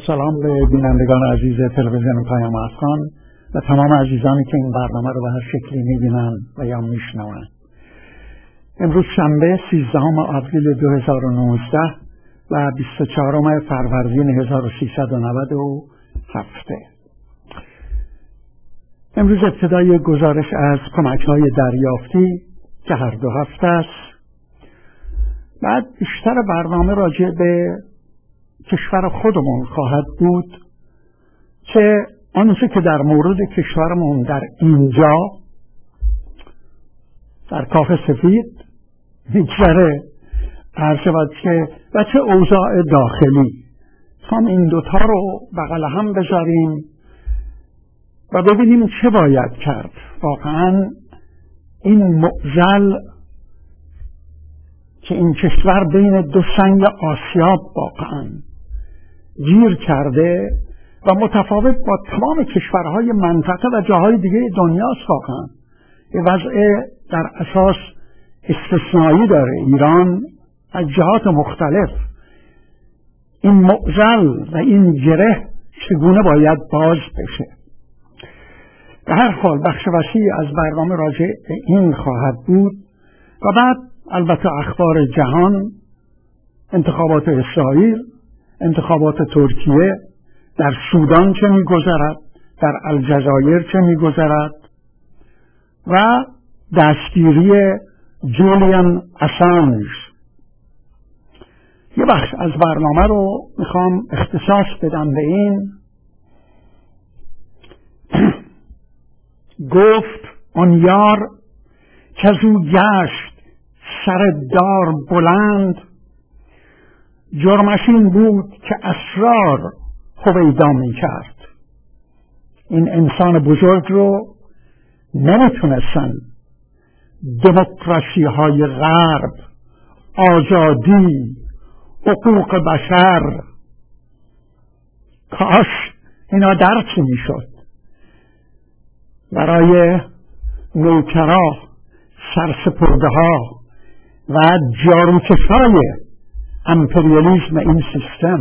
سلام به بینندگان عزیز تلویزیون پیام افغان و تمام عزیزانی که این برنامه رو به هر شکلی می‌بینن و یا میشنوند. امروز شنبه 13 آوریل 2019 و 24 فروردین 1397. امروز ابتدای گزارش از کمک‌های دریافتی که هر دو هفته است. بعد بیشتر برنامه راجع به کشور خودمون خواهد بود که آنچه که در مورد کشورمون در اینجا در کاخ سفید میگذره عرض شود که و چه اوضاع داخلی، هم این دوتا رو بغل هم بذاریم و ببینیم چه باید کرد. واقعا این معضل که این کشور بین دو سنگ آسیاب واقعا گیر کرده و متفاوت با تمام کشورهای منطقه و جاهای دیگه دنیاست. واقعا یه وضع در اساس استثنایی داره ایران از جهات مختلف. این معضل و این گره چگونه باید باز بشه؟ در هر حال بخش وسیعی از برنامه راجع به این خواهد بود و بعد البته اخبار جهان، انتخابات اسرائیل، انتخابات ترکیه، در سودان چه می‌گذرد، در الجزایر چه می‌گذرد و دستگیری جولیان اسانژ. یه بخش از برنامه رو میخوام اختصاص بدم به این. گفت آن یار که از او گشت سر دار بلند، جرمش این بود که اسرار هویدا می کرد. این انسان بزرگ رو نمیتونستن دموکراسی های غرب، آزادی، حقوق بشر، کاش اینا درک میشد. برای نوکرا، سرسپرده ها و جاروکشای امپریالیسم این سیستم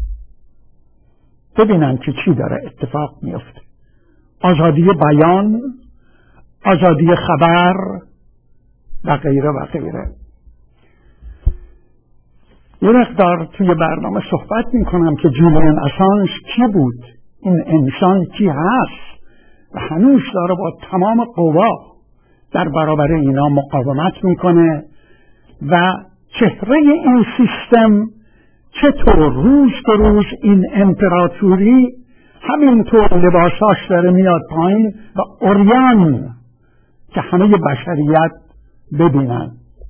ببینن که چی داره اتفاق میفته. آزادی بیان، آزادی خبر و غیره و غیره. یه مقدار توی برنامه صحبت میکنم که جولیان اسانژ کی بود، این انسان کی هست و هنوز داره با تمام قوا در برابر اینا مقاومت میکنه و چهره این سیستم چطور روز به روز این امپراتوری همینطور لباساش داره میاد پایین و عریان که همه بشریت ببینن.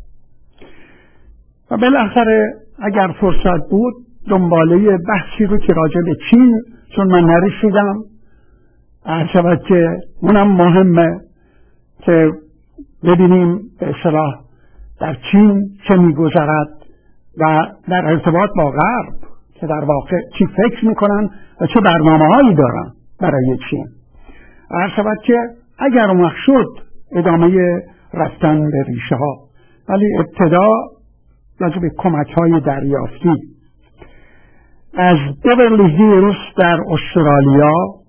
و بالاخره اگر فرصت بود دنباله بحثی رو که راجع به چین، چون من نرسیدم، شود که اونم مهمه که ببینیم به اصطلاح در چین چه میگذرد و در ارتباط با غرب که در واقع چی فکر میکنن و چه برنامه هایی دارن برای چین. شود که اگر وقت شد ادامه رفتن به ریشه ها، ولی ابتدا راجع به کمک های دریافتی. از بیورلی هیلز در استرالیا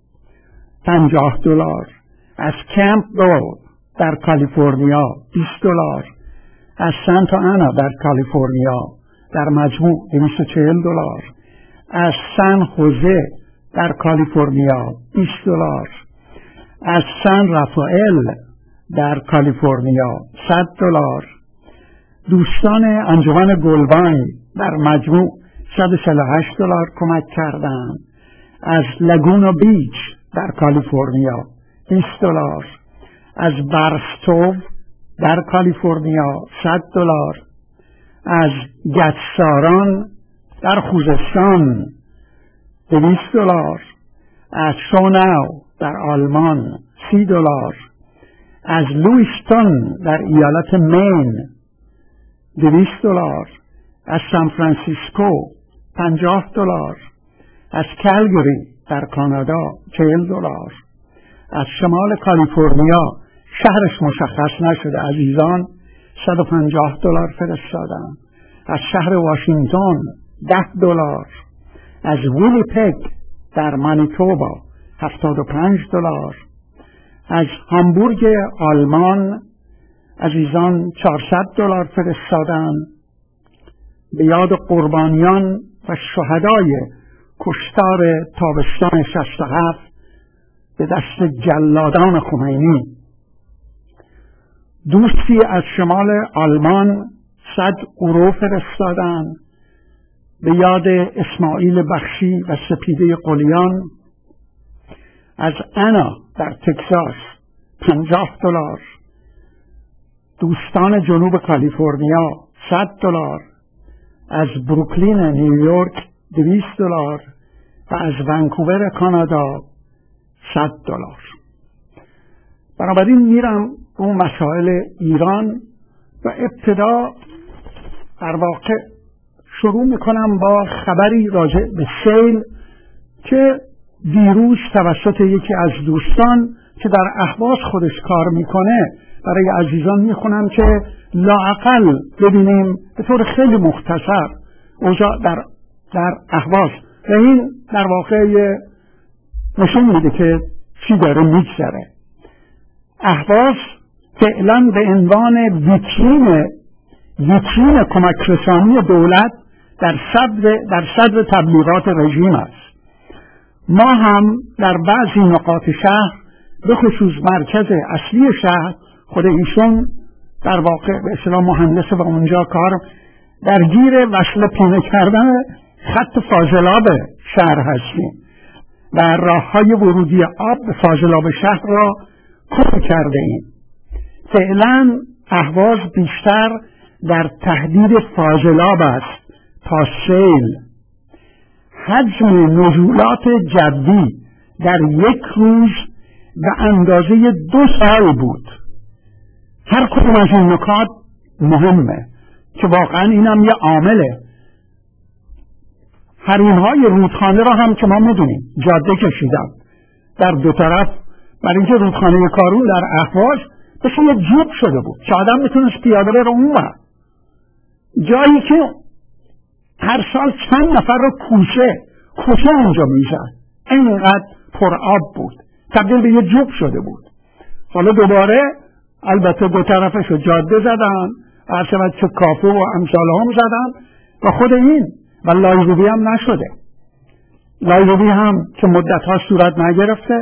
$50، از کمپبل در کالیفرنیا $20، از سانتا آنا در کالیفرنیا در مجموع $240، از سان خوزه در کالیفرنیا $20، از سان رافائل در کالیفرنیا $100. دوستان انجمن گلبان در مجموع $148 کمک کردند. از لگونا بیچ در کالیفرنیا $20، از برستو در کالیفرنیا $100، از گچساران در خوزستان $200، از شوناو در آلمان $30، از لویستون در ایالت مین $200، از سان فرانسیسکو $50، از کالگری در کانادا $40، از شمال کالیفرنیا شهرش مشخص نشده عزیزان $150 فرستادن، از شهر واشنگتن $10، از ویلیپگ در مانیتوبا $75. از هامبورگ آلمان عزیزان $400 فرستادن به یاد قربانیان و شهدای کشتار تابستان 67 به دست جلادان خمینی. دوستی از شمال آلمان €100 فرستادن به یاد اسماعیل بخشی و سپیده قلیان. از انا در تگزاس $50. دوستان جنوب کالیفرنیا $100. از بروکلین نیویورک $200 و از ونکوور کانادا $100. بنابراین میرم اون مسائل ایران و ابتدا در واقع شروع میکنم با خبری راجع به سیل که دیروز توسط یکی از دوستان که در اهواز خودش کار میکنه برای عزیزان میخونم که لااقل ببینیم به طور خیلی مختصر اوضاع در اهواز و این در واقع نشون میده که چی داره میگذره. اهواز فعلا به عنوان ویترین کمک رسانی دولت در صدر تبلیغات رژیم است. ما هم در بعضی نقاط شهر به خصوص مرکز اصلی شهر، خود ایشون در واقع به اصطلاح مهندس و اونجا کار درگیر وصل پینه کردن خط فاضلاب شهر هستیم و راههای ورودی آب به فاضلاب شهر را کم کرده ایم. فعلا اهواز بیشتر در تهدید فاضلاب است تا سیل. حجم نزولات جدی در یک روز به اندازه 2 سال بود. هر کدوم از این نکات مهمه که واقعا اینم یه عامله. حریم‌های رودخانه را هم که ما میدونیم جاده کشیدن در دو طرف، برای اینکه رودخانه کارون در اهواز بشه یه جوب شده بود که آدم میتونست پیاده بره اون ور، جایی که هر سال چند نفر رو کوسه اونجا میزن، اینقدر پر آب بود، تبدیل به یه جوب شده بود. حالا دوباره البته دو طرفش رو جاده زدن، هرچند چه کافه و امثال هم زدن و خود این و لایروبی هم نشده. لایروبی هم که مدت ها صورت نگرفته.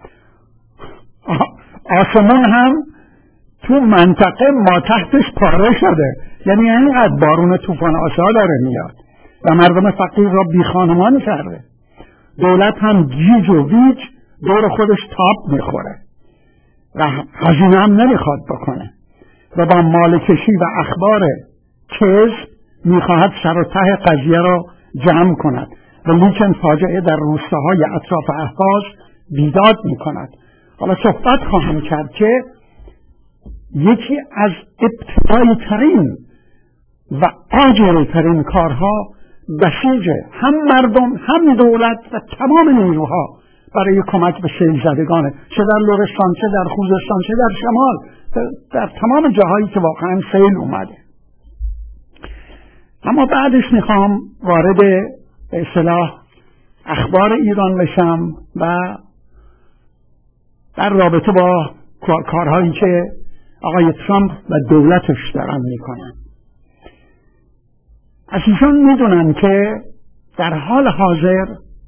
آسمون هم تو منطقه ما تحتش پاره شده، یعنی اینقدر بارون طوفان آسا داره میاد و مردم فقیر را بی خانمان کرده. دولت هم گیج و ویج دور خودش تاب میخوره و هزینه هم نمیخواد بکنه و با مالکشی و اخبار کذب میخواهد سر و ته قضیه را جمع کند و لیکن فاجعه در روستاهای اطراف اهواز بیداد میکند. حالا صحبت خواهم کرد که یکی از ابتدایی ترین و عاجل ترین کارها بسیج هم مردم هم دولت و تمام نیروها برای کمک به سیل زدگانه، چه در لرستان، چه در خوزستان، چه در شمال، در تمام جاهایی که واقعا سیل اومده. اما بعدش میخوام وارد به اصطلاح اخبار ایران بشم و در رابطه با کارهایی که آقای ترامپ و دولتش دارن میکنن. عزیزان میدونن که در حال حاضر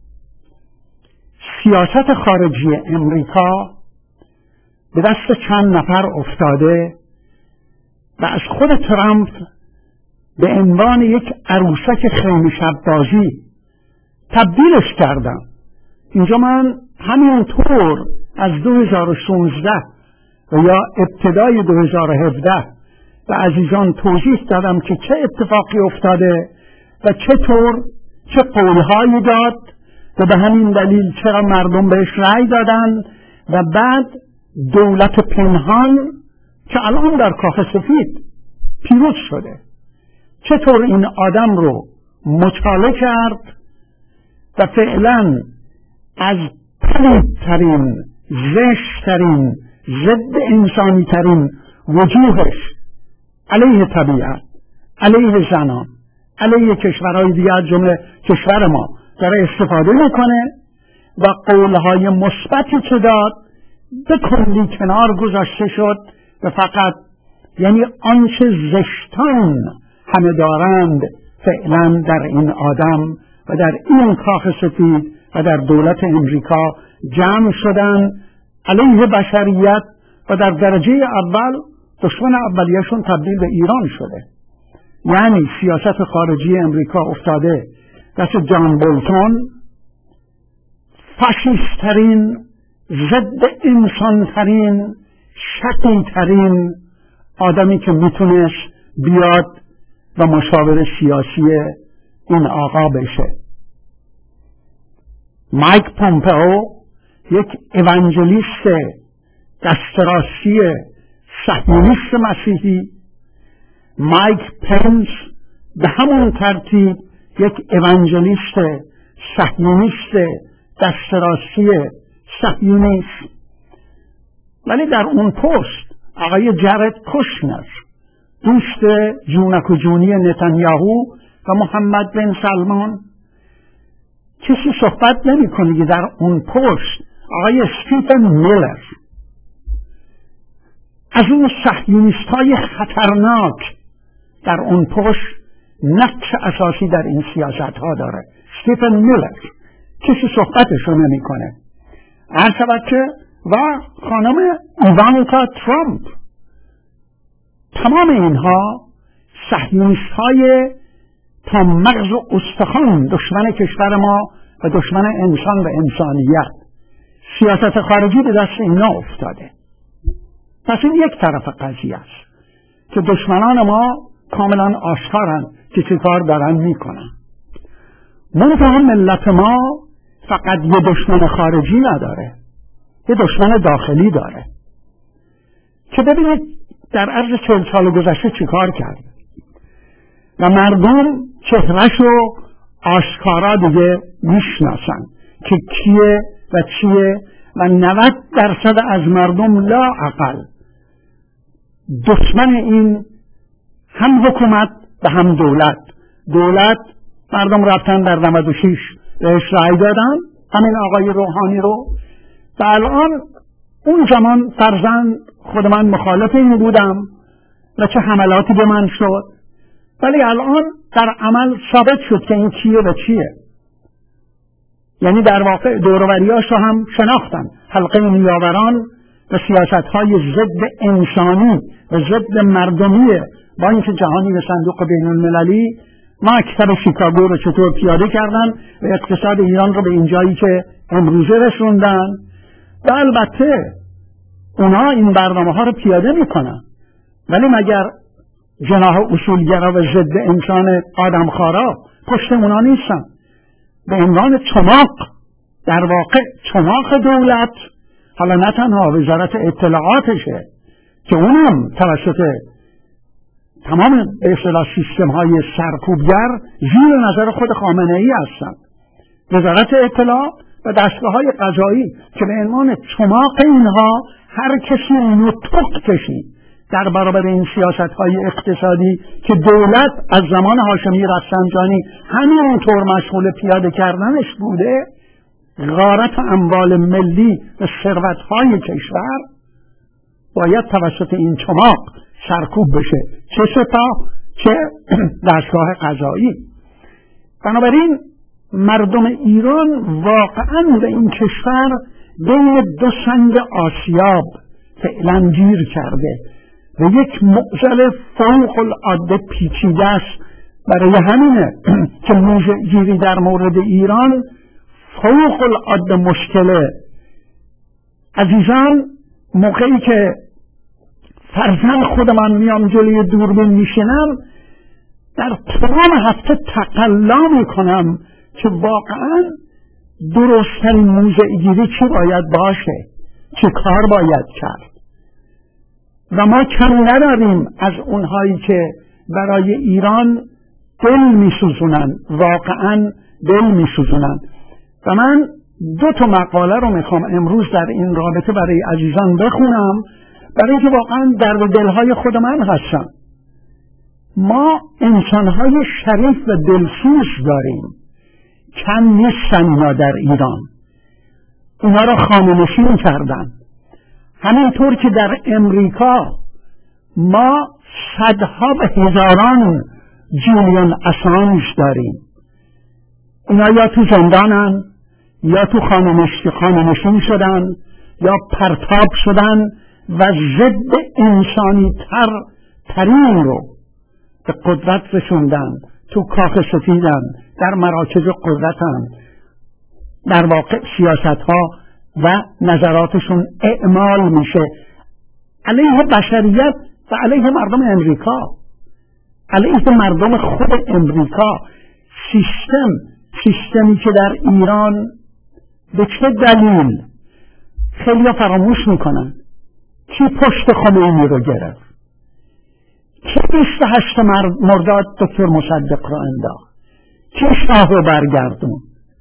سیاست خارجی امریکا به دست چند نفر افتاده و از خود ترامپ به عنوان یک عروسک خیمه شب‌بازی تبدیلش کردن. اینجا من همینطور از 2016 و یا ابتدای 2017 به عزیزان توضیح دادم که چه اتفاقی افتاده و چطور چه قولهایی داد و به همین دلیل چرا مردم بهش رأی دادن و بعد دولت پنهان که الان در کاخ سفید پیروز شده چطور این آدم رو مچاله کرد و فعلا از پلیدترین، زشتترین، ضد انسانی ترین وجوهش علیه طبیعت، علیه زنان، علیه کشورهای دیگه از جمله کشور ما داره استفاده میکنه و قولهای مثبتی که داد به کلی کنار گذاشته شد و فقط یعنی آنچه زشتان همه دارند فعلا در این آدم و در این کاخ سفید و در دولت امریکا جمع شدن علیه بشریت و در درجه اول دشمن اولیه‌شون تبدیل به ایران شده. یعنی سیاست خارجی امریکا افتاده دست جان بولتون، فاشیست‌ترین، ضد انسان‌ترین، شقی‌ترین آدمی که میتونست بیاد و مشاور سیاسی این آقا بشه. مایک پومپئو یک اوانجلیست دستراستی صهیونیست مسیحی، مایک پنس به همون ترتیب یک اوانجلیست صهیونیست دستراستی صهیونیست. ولی در اون پست آقای جرد کوشنر، دوست جونک و جونی نتانیاهو و محمد بن سلمان، کسی صحبت نمی کنه که در اون پست آقای استیفن میلر از اون صهیونیست های خطرناک در اون پست نقش اساسی در این سیاست ها داره. استیفن میلر کسی صحبتشو نمی کنه. عرض و خانم ایوانکا ترامپ، تمام اینها صهیونیست های تا مغز و استخوان دشمن کشور ما و دشمن انسان و انسانیت. سیاست خارجی به دست اینا افتاده. پس این یک طرف قضیه است که دشمنان ما کاملا آشکارن که چه کار دارن میکنن. منتها ملت ما فقط یه دشمن خارجی نداره، یه دشمن داخلی داره که ببینید در عرض 40 سال گذشته چی کار کرد و مردم چهرهشو آشکارا دیگه میشناسن که کیه و چیه و 90% از مردم لا اقل دشمن این هم حکومت و هم دولت. مردم رفتن در 96 بهش رای دادن، همین آقای روحانی رو، و الان اون زمان فرضاً خود من مخالف این بودم و چه حملاتی به من شد، ولی الان در عمل ثابت شد که این کیه و چیه. یعنی در واقع دوروریاش رو هم شناختن، حلقه نیاوران و سیاست‌های ضد انسانی و ضد مردمی بانک جهانی و صندوق بین المللی مکتب شیکاگو رو چطور پیاده کردن و اقتصاد ایران رو به این جایی که امروزه رسوندن. و البته اونا این برنامه ها رو پیاده میکنن، ولی مگر جناح اصولگرا و ضد انسان آدمخوارا پشت اونا نیستن؟ به عنوان چماق، در واقع چماق دولت، حالا نه تنها وزارت اطلاعاتشه که اونم توسط تمام به اصطلاح سیستم های سرکوبگر زیر نظر خود خامنه ای هستن، وزارت اطلاعات و دستگاه های قضایی که به عنوان چماق اینها هر کسی اونو توق کشید در برابر این سیاست های اقتصادی که دولت از زمان هاشمی رفسنجانی همینطور مشغول پیاده کردنش بوده. غارت اموال ملی و ثروت های کشور باید توسط این چماق سرکوب بشه، چه سپاه چه دستگاه قضایی. بنابراین مردم ایران واقعا به این کشور بین دو سنگ آسیاب فعلا گیر کرده و یک معضل فوق العاده پیچیده است. برای همینه که موضع گیری در مورد ایران فوق العاده مشکله. عزیزان، موقعی که فرزند خود من میام جلوی دوربین میشینم، در تمام هفته تقلا میکنم که واقعا درستترین موضع گیری چی باید باشه، چه کار باید کرد. و ما کم نداریم از اونهایی که برای ایران دل میسوزونن، واقعا دل میسوزونن. و من 2 مقاله رو میخوام امروز در این رابطه برای عزیزان بخونم، برای اینکه واقعا درد دلهای خود من هستن. ما انسانهای شریف و دلسوز داریم، کم نیستن اینا در ایران، اینا را خامه‌نشین کردن. همینطور که در امریکا ما صدها و هزاران جولیان اسانج داریم، اینا یا تو زندانن یا تو خانه‌نشین شدن یا پرتاب شدن و ضد انسانی ترین رو به قدرت رسوندن، تو کاخ سفیدن، در مراکز قدرتن، در واقع سیاست ها و نظراتشون اعمال میشه علیه بشریت و علیه مردم امریکا، علیه مردم خود امریکا. سیستمی که در ایران به چه دلیل خیلی فراموش میکنن کی پشت خمینی رو گرفت، کی 28 مرداد دکتر مصدق رو انداخت، کی شاه رو برگردون،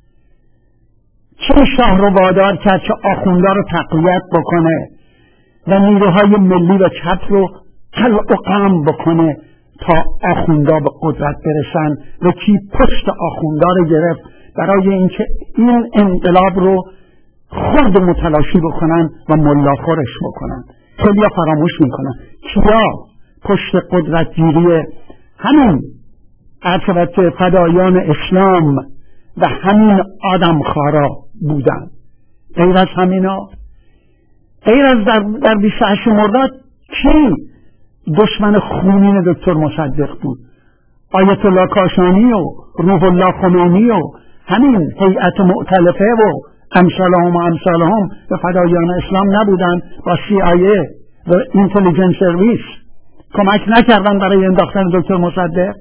کی شاه رو وادار کرد که آخوندا رو تقویت بکنه و نیروهای ملی و چپ رو قلع و قم بکنه تا آخوندا به قدرت برسن و کی پشت آخوندا رو گرفت برای اینکه این انقلاب رو خرد متلاشی بکنن و ملاخورش بکنن. خیلی فراموش میکنن کیا پشت قدرت گیری همین عرفت فدایان اسلام و همین آدمخوارا بودن. غیر از همینا، غیر از در 28 مرداد کی دشمن خونین دکتر مصدق بود؟ آیت الله کاشانی و روح الله خمینی و همین هیئت مؤتلفه و امثالهم به فدایان اسلام نبودن؟ با CIA و اینتلیجنس سرویس کمک نکردن برای انداختن دکتر مصدق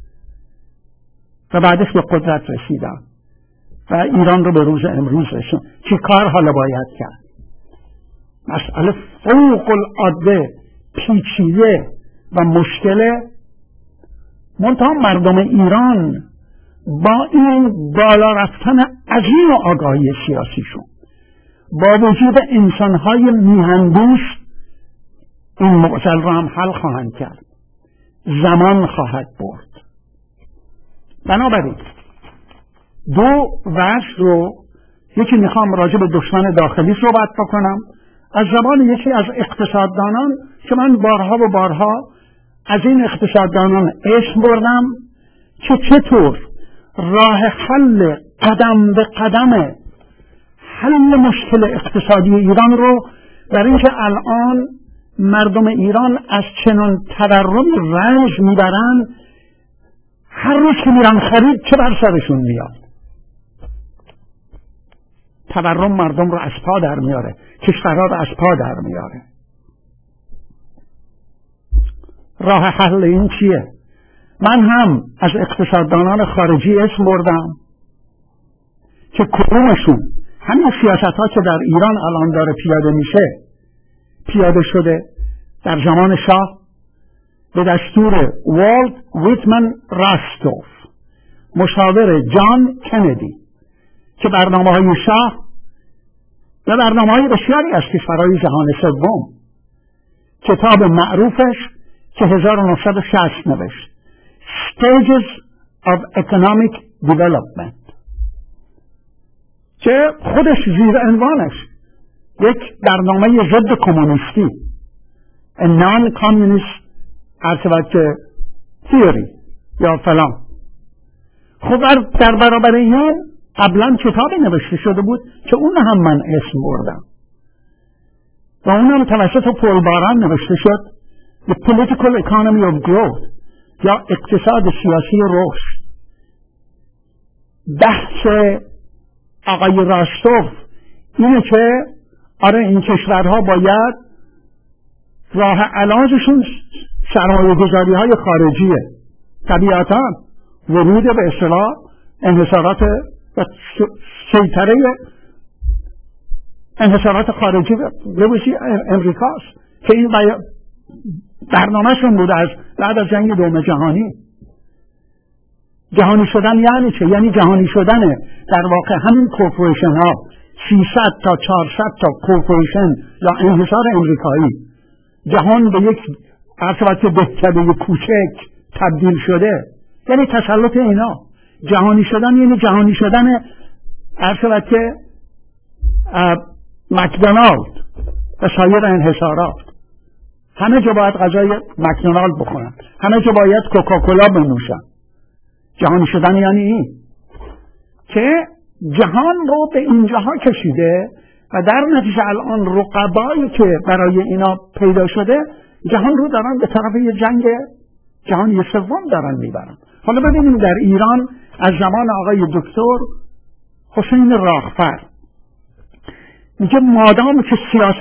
و بعدش به قدرت رسیدن و ایران رو به روز امروز رسوندن. چی کار حالا باید کرد؟ مسئله فوق العاده پیچیده و مشکله. منتها مردم ایران با این بالا رفتن عظیم و آگاهی سیاسیشون، با وجود انسانهای میهندوست، این معضل رو هم حل خواهند کرد. زمان خواهد برد. بنابراین دو وجه رو، یکی میخوام راجع به دشمن داخلی صحبت بکنم از زبان یکی از اقتصاددانان که من بارها و بارها از این اقتصاددانان اسم بردم که چطور راه حل قدم به قدم حل مشکل اقتصادی ایران رو، در اینکه الان مردم ایران از چنان تورمی رنج میبرن، هر روز که میرن خرید چه بر سرشون میاد. تورم مردم رو از پا در میاره، کشورها رو از پا در میاره. راه حل این چیه؟ من هم از اقتصاددانان خارجی اسم بردم که کدومشون همین سیاست ها که در ایران الان داره پیاده میشه پیاده شده در زمان شاه به دستور والت ویتمن راستوف، مشاور جان کندی، که برنامه های شاه و برنامه های بسیاری از کشورهای جهان سوم، کتاب معروفش که 1960 نوشت Stages of Economic Development، که خودش زیر عنوانش یک برنامه ضد کمونیستی، A Non-Communist Theory یا فلان. خب در برابر اینا قبلا کتابی نوشته شده بود که اون هم من اسم بردم و اون هم توسط پول باران نوشته شد The Political Economy of Growth یا اقتصاد سیاسی رشد. بحث آقای راستوف اینه که آره این کشورها باید راه علاجشون سرمایه گذاری های خارجیه، طبیعتا ورود به اصطلاح انحصارات و سیطره انحصارات خارجی به وسیله امریکاست که این برنامه‌شون بوده از بعد از جنگ دوم جهانی. جهانی شدن یعنی چه؟ یعنی جهانی شدن در واقع همین کورپوریشن ها، 300 تا 400 تا کورپوریشن یا انحصار امریکایی، جهان به یک عرصه دهکده کوچک تبدیل شده، یعنی تسلط اینا. جهانی شدن یعنی جهانی شدن عرصه مکدونالد و سایر انحصارات. همه جا باید غذای مکدونالد بخورن، همه جا باید کوکاکولا بنوشن. جهانی شدن یعنی این که جهان رو به اینجاها کشیده و در نتیجه الان رقبایی که برای اینا پیدا شده جهان رو دارن به طرف یه جنگ جهانی سوم دارن میبرن. حالا ببینیم در ایران از زمان آقای دکتر حسین راهفر میگه مادام که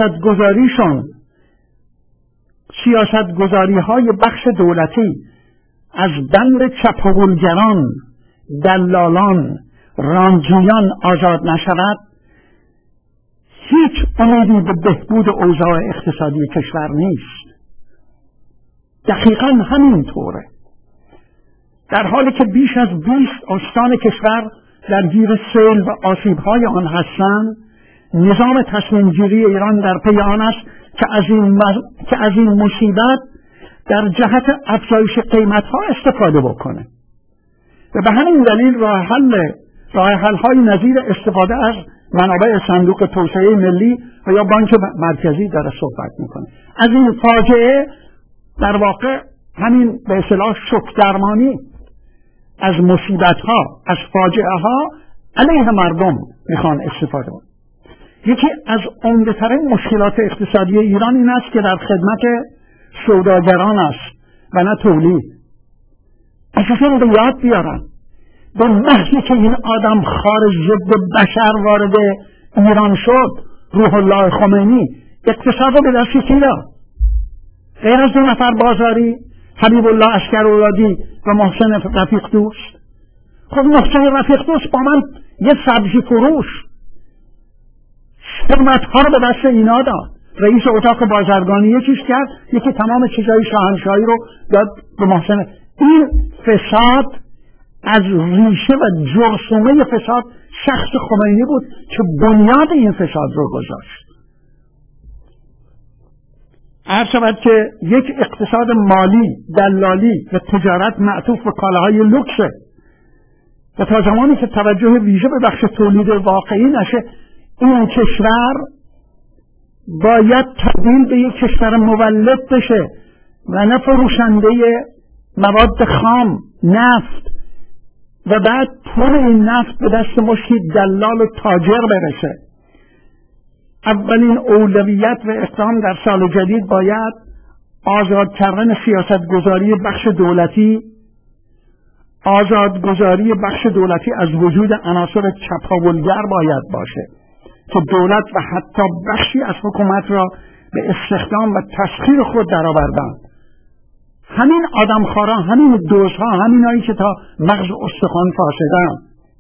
سیاست گذاری های بخش دولتی از بند چپاولگران، دلالان، رانجویان آزاد نشود، هیچ امیدی به بهبود اوضاع اقتصادی کشور نیست. دقیقاً همینطوره. در حالی که بیش از 20 استان کشور درگیر سیل و آسیب‌های آن هستند، نظام تصمیم گیری ایران در پی آن است که از این مصیبت در جهت افزایش قیمت‌ها استفاده بکنه و به همین دلیل راه حل‌های نظیر استفاده از منابع صندوق توسعه ملی و یا بانک مرکزی داره صحبت میکنه. از این فاجعه در واقع همین به اصطلاح شوک درمانی از مصیبت‌ها، از فاجعه‌ها علیه مردم میخوان استفاده کنن. یکی از عمده‌ترین مشکلات اقتصادی ایران این است که در خدمت سوداگران است و نه تولید. اصلا رو یاد بیارن به محضی که این آدم خارج ضد بشر وارد ایران شد، روح الله خمینی اقتصاد رو به دست کی داد؟ غیر از 2 نفر بازاری، حبیب الله عسکرولادی و محسن رفیق دوست. خب محسن رفیق دوست با من یه سبزی فروش خدمت‌ها رو به دست اینا داد. رئیس اتاق بازرگانی یکیش کرد، یکی تمام چیزای شاهنشاهی رو داد به محسن. این فساد از ریشه و جرثومه فساد شخص خمینی بود که بنیاد این فساد رو گذاشت. عرض شود که یک اقتصاد مالی، دلالی و تجارت معطوف به کالاهای لوکسه و تا زمانی که توجه ویژه به بخش تولید واقعی نشه، این کشور باید تبدیل به یک کشور مولد بشه و نه فروشنده مواد خام، نفت و بعد پول این نفت به دست مشتی دلال و تاجر برسه. اولین اولویت و اقدام در سال جدید باید آزاد کردن سیاستگذاری بخش دولتی، آزادگذاری بخش دولتی از وجود عناصر چپاولگر باید باشه که دولت و حتی بخشی از حکومت را به استخدام و تسخیر خود درآوردند. همین آدمخواران، همین دوزها، همینایی که تا مغز استخوان فاسدند.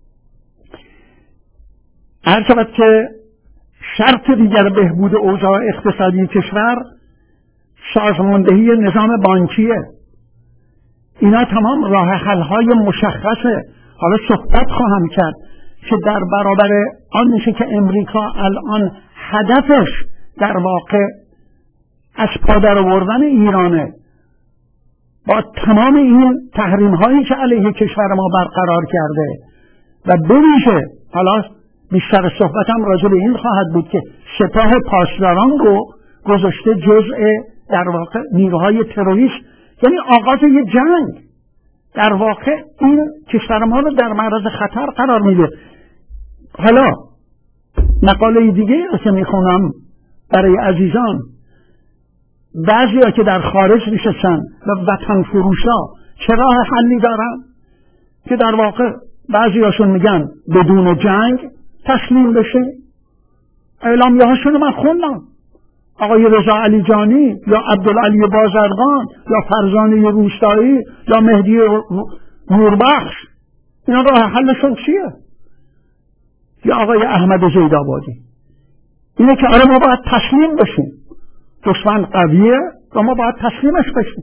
هر شود که شرط دیگر بهبود اوضاع اقتصادی کشور سازماندهی نظام بانکیه. اینا تمام راه حل‌های مشخصه. حالا صحبت خواهم کرد که در برابر آن میشه که امریکا الان هدفش در واقع از پادر آوردن ایرانه، با تمام این تحریم هایی که علیه کشور ما برقرار کرده و بویژه حالا بیشتر صحبتم راجع به این خواهد بود که سپاه پاسداران رو گذاشته جزء در واقع نیروهای تروریست، یعنی آغاز یه جنگ. در واقع این کشور ما رو در معرض خطر قرار میده. حالا مقاله دیگه رو که میخونم برای عزیزان، بعضی ها که در خارج نشستن و وطن فروشا چه راه حلی دارن که در واقع بعضی هاشون میگن بدون جنگ تسلیم بشه. اعلامیه هاشون من خوندم، آقای رضا علیجانی یا عبدالعلی بازرگان یا فرزانه روستایی یا مهدی نوربخش، اینا راه حلشون چیه؟ یا آقای احمد زیدآبادی، اینه که آره ما باید تسلیم بشیم، دشمن قویه و ما باید تسلیمش بشیم.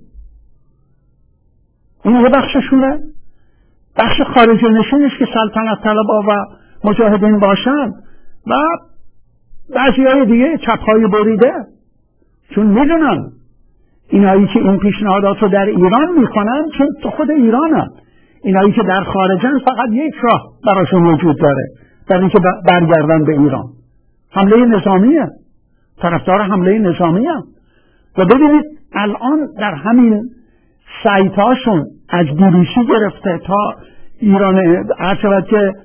این یه بخششونه. بخش خارج نشینش که سلطنت طلبا و مجاهدین باشن و بعضی های دیگه چپهای بریده، چون میدونن اینایی که این پیشنهادات رو در ایران میکنن چون تو خود ایرانن. اینایی که در خارجن فقط یک راه براشون وجود داره، در اینکه برگردن به ایران. حمله نظامیه، طرفدار حمله نظامیه. و ببینید الان در همین سایتاشون از BBC گرفته تا ایران، عرض که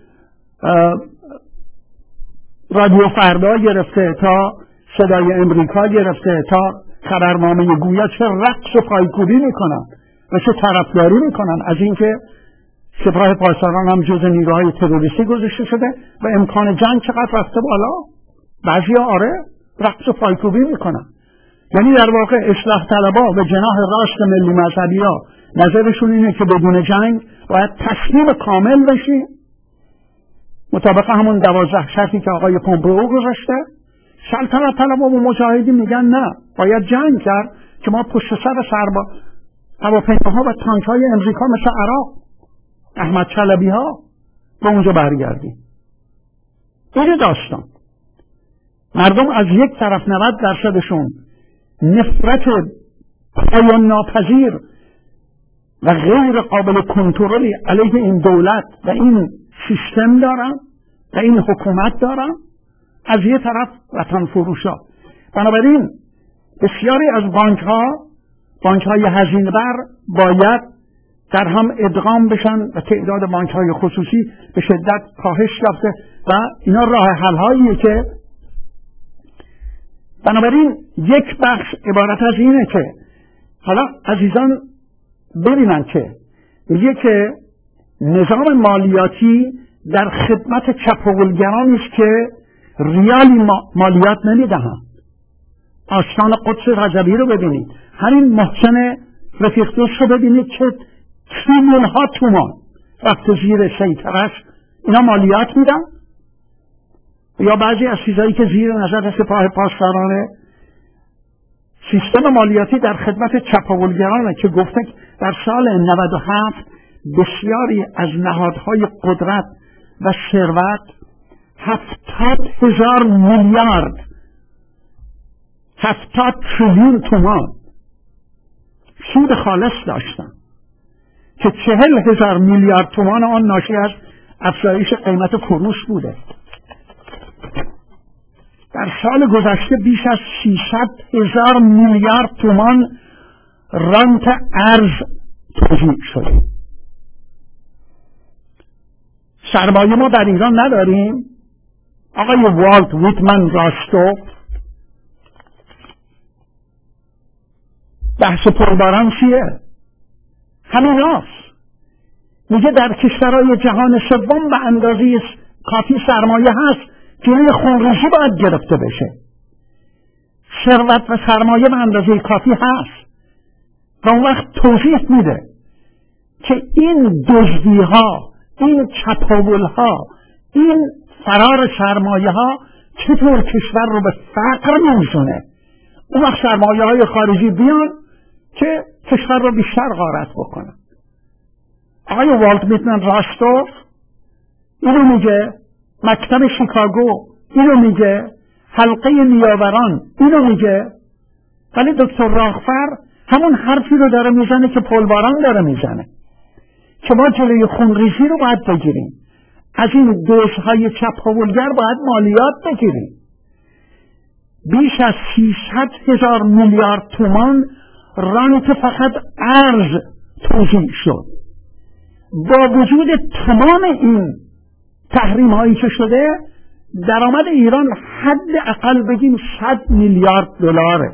رادیو فردا گرفته تا صدای امریکا گرفته تا خبرنامه گویا، چه رقص و پایکوبی میکنن و چه طرفداری میکنن از اینکه سپاه پاسداران هم جز نیروهای تروریستی گذاشته شده و امکان جنگ چقدر رفته بالا. بعضیا آره رقص و پایکوبی میکنن. یعنی در واقع اصلاح طلبا و جناح راست ملی مذهبی ها نظرشون اینه که بدون جنگ باید تسلیم کامل بشی مطابق همون 12 شرطی که آقای پومپئو گذاشته. سلطنت طلبا و مجاهدین میگن نه، باید جنگ کرد که ما پشت سر هواپیماها و تانک های امریکا مثل عراق احمد چلبی ها به اونجا برگردیم. این داستان مردم از یک طرف 90%شون نفرت پایان ناپذیر و غیر قابل کنترلی علیه این دولت و این سیستم دارن و این حکومت دارن، از یک طرف وطن فروشا. بنابراین بسیاری از بانک های هزینه بر باید در هم ادغام بشن و تعداد بانک های خصوصی به شدت کاهش یافته و اینا راه حل هاییه که بنابراین یک بخش عبارت از اینه که حالا عزیزان ببینن که میگه که نظام مالیاتی در خدمت چپاولگرانی است که ریالی مالیات نمیدهند. آستان قدس رجبی رو ببینید، همین محسن رفیق دوست رو ببینید که تریلیون ها تومان وقت زیر سیطرش اینا مالیات میدن. یا بعضی از چیزایی که زیر نظر سپاه پاسداران سیستم مالیاتی در خدمت چپاولگرانه که گفته در سال 97 بسیاری از نهادهای قدرت و ثروت 70,000 میلیارد 70 تریلیون تومان سود خالص داشتن که 40,000 میلیارد تومان آن ناشی از افزایش قیمت فروش بوده. در سال گذشته بیش از 300,000 میلیارد تومان رانت ارز توزیع شده. سرمایه ما در ایران نداریم. آقای والت ویتمن راستوف بحث پرباران چیه؟ همین هاست. میگه در کشورهای جهان سوم به اندازه کافی سرمایه هست که این خونریزی باید گرفته بشه. ثروت و سرمایه به اندازه کافی هست و اون وقت توضیح میده که این دزدی ها، این چپاول ها، این فرار سرمایه ها چطور کشور رو به فقر میرسونه. اون وقت سرمایه های خارجی بیان که کشور رو بیشتر غارت بکنن. آقای والت ویتمن راستوف اینو میگه، مکتب شیکاگو اینو میگه، حلقه نیاوران اینو میگه، ولی دکتر راغفر همون حرفی رو داره میزنه که پلباران داره میزنه که ما جلوی خونریزی رو باید بگیریم، از این دوزهای چپاولگر باید مالیات بگیریم. بیش از 300,000 میلیارد تومان رانت فقط ارز توزیع شد. با وجود تمام این تحریم هایی که شده درآمد ایران حداقل بگیم 100 میلیارد دلاره.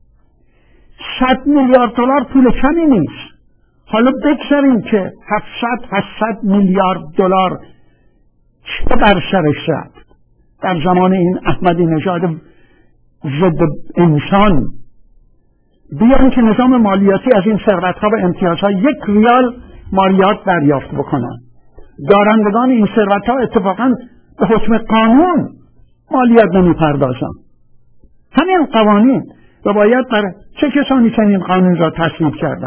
100 میلیارد دلار پول کمی نیست. حالا بگذاریم که 700 میلیارد دلار چه بر سرش رفت در زمان این احمدی نژاد ضد انسان. بیان که نظام مالیاتی از این ثروت‌ها و امتیازها 1 ریال مالیات دریافت بکنن. دارندگان این ثروت‌ها اتفاقاً به حکم قانون مالیات نمی‌پردازن. همین قوانین و باید برای چه کسانی که این قانون را تصویب کردن؟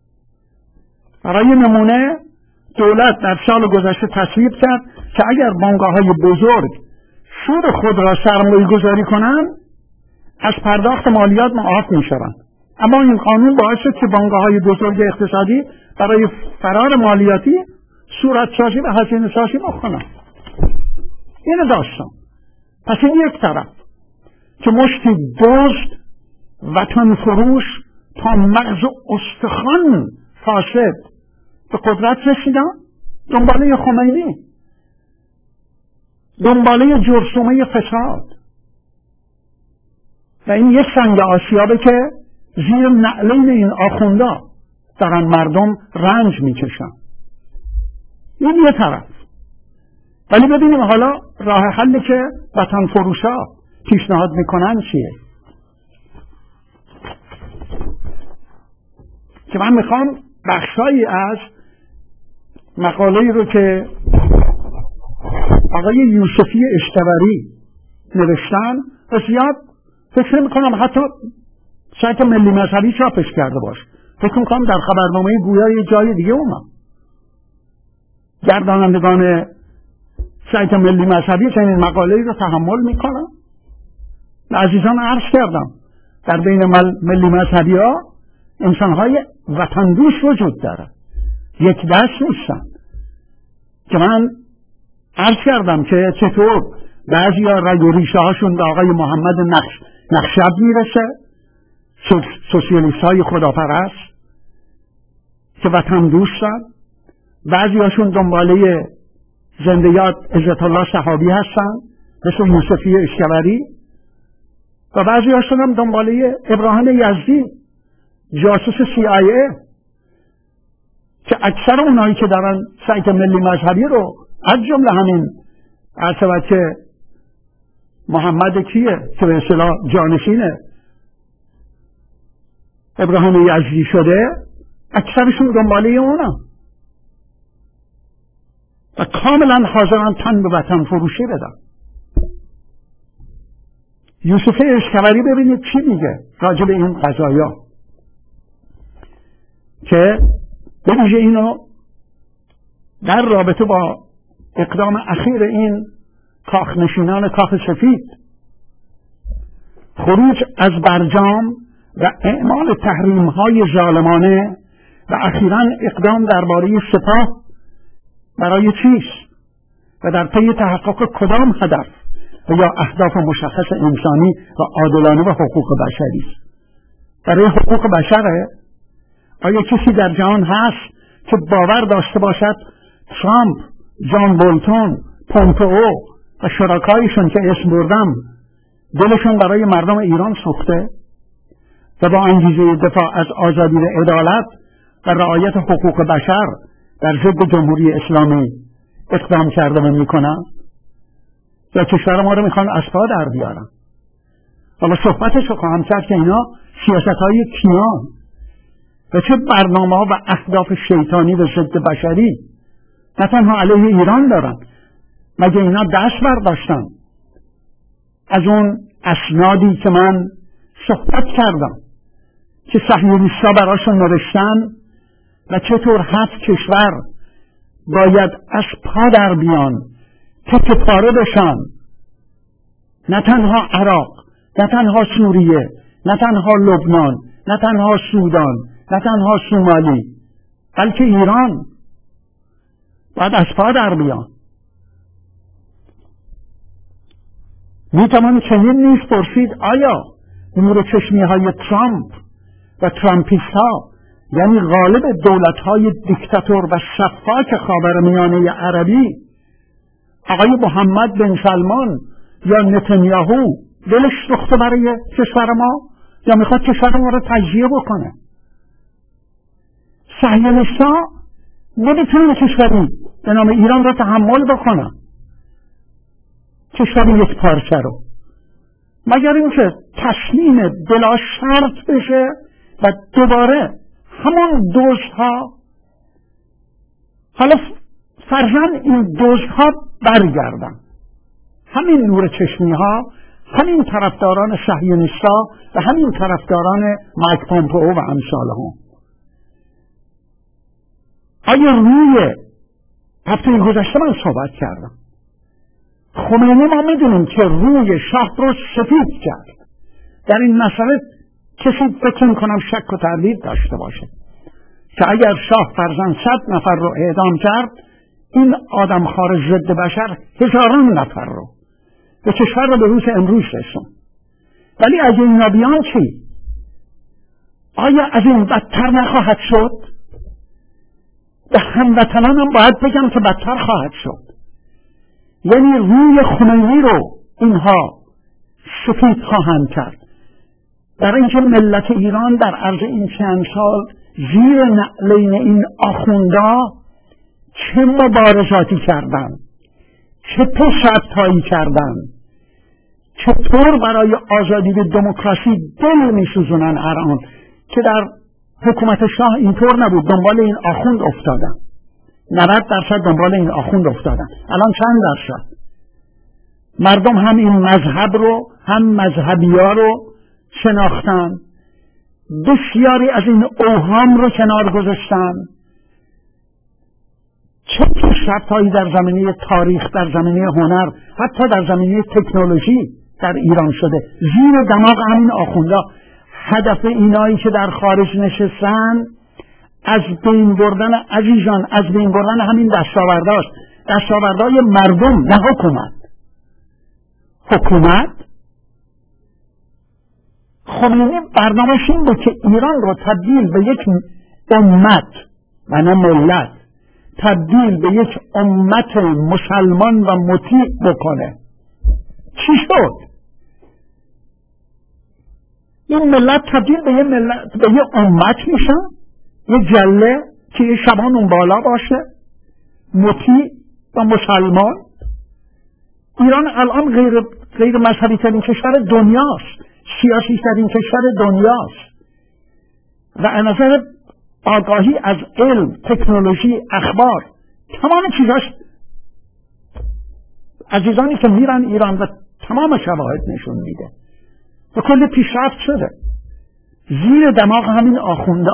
برای نمونه دولت در سال گذشته تصویب کرد که اگر بانک‌های بزرگ سود خود را سرمایه گذاری کنند از پرداخت مالیات معاف می‌شوند. اما این قانون باعث شد که بانک‌های بزرگ اقتصادی برای فرار مالیاتی صورتسازی و هزینه سازی بکنند. این داستان. پس این یک طرف که مشتی دزد وطن فروش تا مغز و استخوان فاسد به قدرت رسیدن، دنباله خمینی، دنباله جرثومه فساد. و این یک سنگ آسیابه که زیر نعلین این آخوندا دارن مردم رنج میکشن. این یه طرف. ولی ببینیم حالا راه حلی که وطن فروشا پیشنهاد میکنن چیه؟ که من میخوام بخشایی از مقاله‌ای رو که آقای یوسفی اشتبری نوشتن و زیاد فکر میکنم حتی سایت ملی مذهبی چاپش کرده باش، فکر میکنم در خبرنامه گویا یه جای دیگه اومد. گردانندگان سایت ملی مذهبی چنین مقاله‌ای رو تحمل میکنن. عزیزان عرض کردم در بین ملی مذهبی ها انسان‌های وطن دوست وجود داره، یک دست نیستن. که من عرض کردم که چطور بعضی ها رگ و ریشه هاشون به آقای محمد نقشب میرسه، سوسیالیست های خداپرست که وطن دوستن، بعضی هاشون دنباله زنده یاد عزت الله صحابی هستن مثل یوسفی اشکبری، و بعضی هاشون هم دنباله ابراهیم یزدی جاسوس CIA که اکثر اونایی که دارن سایت ملی مذهبی رو از جمله همین عصبت که محمد کیه که به اصطلاح جانشین ابراهیم یزدی شده، اکثرشون دنباله اونم و کاملا حاضرن تن به وطن فروشی بدن. یوسف اشکبری ببینید چی میگه راجع به این قضایا، که به ویژه اینو در رابطه با اقدام اخیر این کاخنشینان کاخ سفید، خروج از برجام و اعمال تحریم‌های ظالمانه و اخیراً اقدام درباره سپاه برای چیست و در پی تحقق کدام هدف و یا اهداف مشخص انسانی و عادلانه و حقوق بشری است؟ برای حقوق بشره؟ آیا کسی در جهان هست که باور داشته باشد ترامپ، جان بولتون، پومپئو و شرکایشون که اسم بردم دلشون برای مردم ایران سوخته و با انگیزه دفاع از آزادی و عدالت و رعایت حقوق بشر در ضد جمهوری اسلامی اقدام کرده و میکنن؟ یا کشور ما رو میخوان از پا در بیارن؟ حالا صحبتش رو خواهم کرد که اینا سیاست‌های کیان و چه برنامه‌ها و اهداف شیطانی و ضد بشری نه تنها علیه ایران دارن، مگه اینا دست برداشتن از اون اسنادی که من صحبت کردم که صهیونیست‌ها براشون نوشتن و چطور 7 کشور باید از پا در بیان، تکه پاره بشن، نه تنها عراق، نه تنها سوریه، نه تنها لبنان، نه تنها سودان، نه تنها سومالی، بلکه ایران باید از پا در بیان. میتوان چنین نیز پرسید آیا نور چشمی های ترامپ و ترامپیست ها، یعنی غالب دولت های دیکتاتور و شفاک خاورمیانه عربی، آقای محمد بن سلمان یا نتانیاهو، دلش سوخته برای کشور ما یا میخواد کشور ما رو تجزیه بکنه؟ صهیونیست‌ها نمیتونن کشوری به نام ایران رو تحمل بکنن، کشور یک پارچه رو، مگر اینکه تسلیم بلا شرط بشه و دوباره همون دزدها، حالا فرضاً این دزدها برگردن، همین نور چشمی ها، همین طرفداران صهیونیست‌ها و همین طرفداران مایک پومپئو و امثالهم. آیا روی هفته گذشته من صحبت کردم، خمینی ما میدونیم که روی شاه رو سفید کرد. در این مسئله کسی فکر میکنم شک و تردید داشته باشه که اگر شاه فرزند 100 نفر رو اعدام کرد، این آدمخوار ضد بشر هزاران نفر رو به کشور رو به روز امروز رسون. ولی اگه اینا بیان چی؟ آیا از این بدتر نخواهد شد؟ به هموطنانم باید بگم که بدتر خواهد شد. یعنی روی خمینی رو اینها سفید خواهند کرد، برای اینکه ملت ایران در عرض این چند سال زیر نعلین این آخوندا چه مبارزاتی کردن، چه پیشرفت‌هایی کردن، چطور برای آزادی و دموکراسی دل می‌سوزونن الان که در حکومت شاه اینطور نبود، دنبال این آخوند افتادن. 90% دنبال این آخوند افتادن. الان چند درصد؟ مردم هم این مذهب رو، هم مذهبی‌ها رو شناختن، بسیاری از این اوهام رو کنار گذاشتن. چه پیشرفت‌هایی در زمینه تاریخ، در زمینه هنر، حتی در زمینه تکنولوژی در ایران شده زیر دماغ همین آخوندا. هدف اینایی که در خارج نشستن از بین بردن عزیزان، از بین بردن همین دستاورداست، دستاوردهای مردم، نه حکومت. حکومت خمینی برنامه‌ش این بود که ایران رو تبدیل به یک امت و نه ملت، تبدیل به یک امت مسلمان و مطیع بکنه. چی شد؟ این ملت تبدیل به یه امت میشن، یه جله که یه شبان اون بالا باشه، مطیع و مسلمان. ایران الان غیر مذهبی ترین کشور دنیاست، سیاسی ترین کشور دنیاست و از نظر آگاهی از علم، تکنولوژی، اخبار، تمام چیزاش عزیزانی که میرن ایران و تمام شواهد نشون میده به کل پیشرفت شده زیر دماغ همین آخوندا.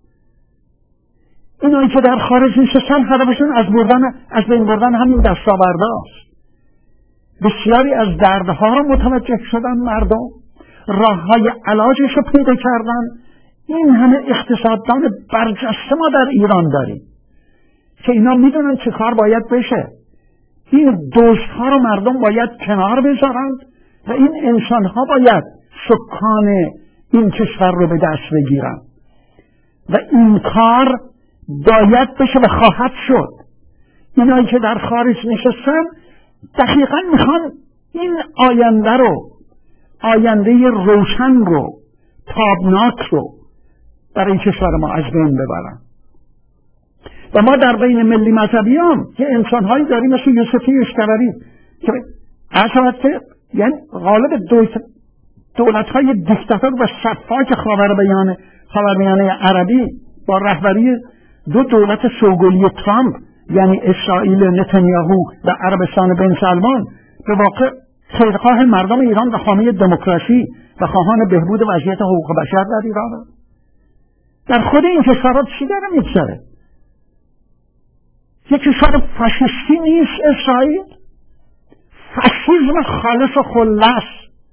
اینایی که در خارج نشستن هدفشون از بین بردن همین دستاورداست. بسیاری از دردها رو متوجه شدن مردم، راههای علاجش رو پیدا کردن. این همه اقتصاددان برجسته ما در ایران داریم که اینا میدونن چه کار باید بشه. این دزدها رو مردم باید کنار بذارن و این انسانها باید سکان این کشور رو به دست بگیرن و این کار باید بشه و خواهد شد. اینایی که در خارج نشستن دقیقاً میخوان این آینده رو، آینده روشن رو، تابناک رو برای کشور ما از بین ببرن. و ما در بین ملی مذهبیان که انسانهایی داریم مثل یوسفی اشکوری که که یعنی غالب دولت‌های دیکتاتور و شفاک خاورمیانه عربی با رهبری دو دولت شوگلی ترامپ یعنی اسرائیل نتانیاهو و عربستان بن سلمان به واقع خیرخواه مردم ایران و حامی دموکراسی و خواهان بهبود وضعیت حقوق بشر در ایران. در خود این کشورها چی داره میگذره؟ یک کشور فاشیستی نیست اسرائیل؟ فاشیسم خالص و خلص،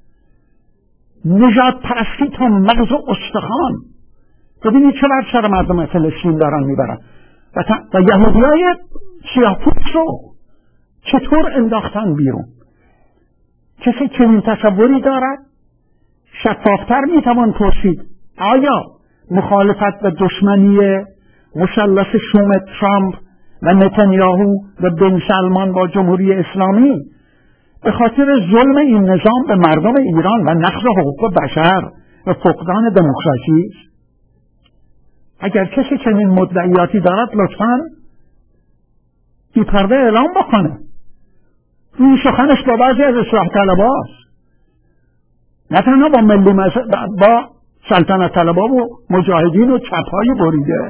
نژاد پرستی تا مغز و استخوان. ببینید چه بر سر مردم فلسطین دارن میبرن و یهودیای سیاه‌پوست رو چطور انداختن بیرون. کسی چنین تصوری دارد؟ شفافتر میتوان پرسید آیا مخالفت و دشمنی مثلث شوم ترامپ و نتانیاهو و بن سلمان با جمهوری اسلامی به خاطر ظلم این نظام به مردم ایران و نقض حقوق بشر و فقدان دموکراسی است؟ اگر کسی چنین مدعیاتی دارد لطفاً بی پرده اعلام بکنه. روی سخنش با بعضی از اصلاح طلباست، نه تنها با سلطنت طلبا و مجاهدین و چپ‌های بریده.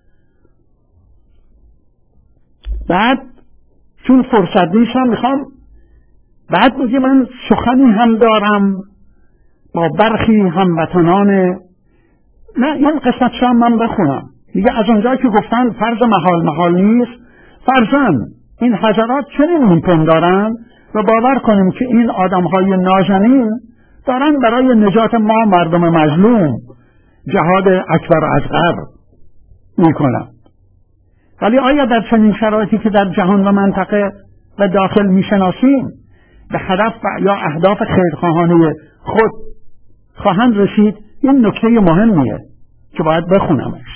بعد چون فرصت نیستم میخوام بعد میگه من سخنی هم دارم با برخی هموطنان. نه این قسمت شام من بخونم. میگه از اونجایی که گفتن فرض محال نیست، فرضاً این حضرات چنین میپندارن و باور کنیم که این آدمهای نازنین دارن برای نجات ما مردم مظلوم جهاد اکبر و اصغر میکنن. ولی آیا در چنین شرایطی که در جهان و منطقه و داخل میشناسیم به هدف یا اهداف خیرخواهانه خود خواهند رسید. این نکته مهمیه که باید بخونمش.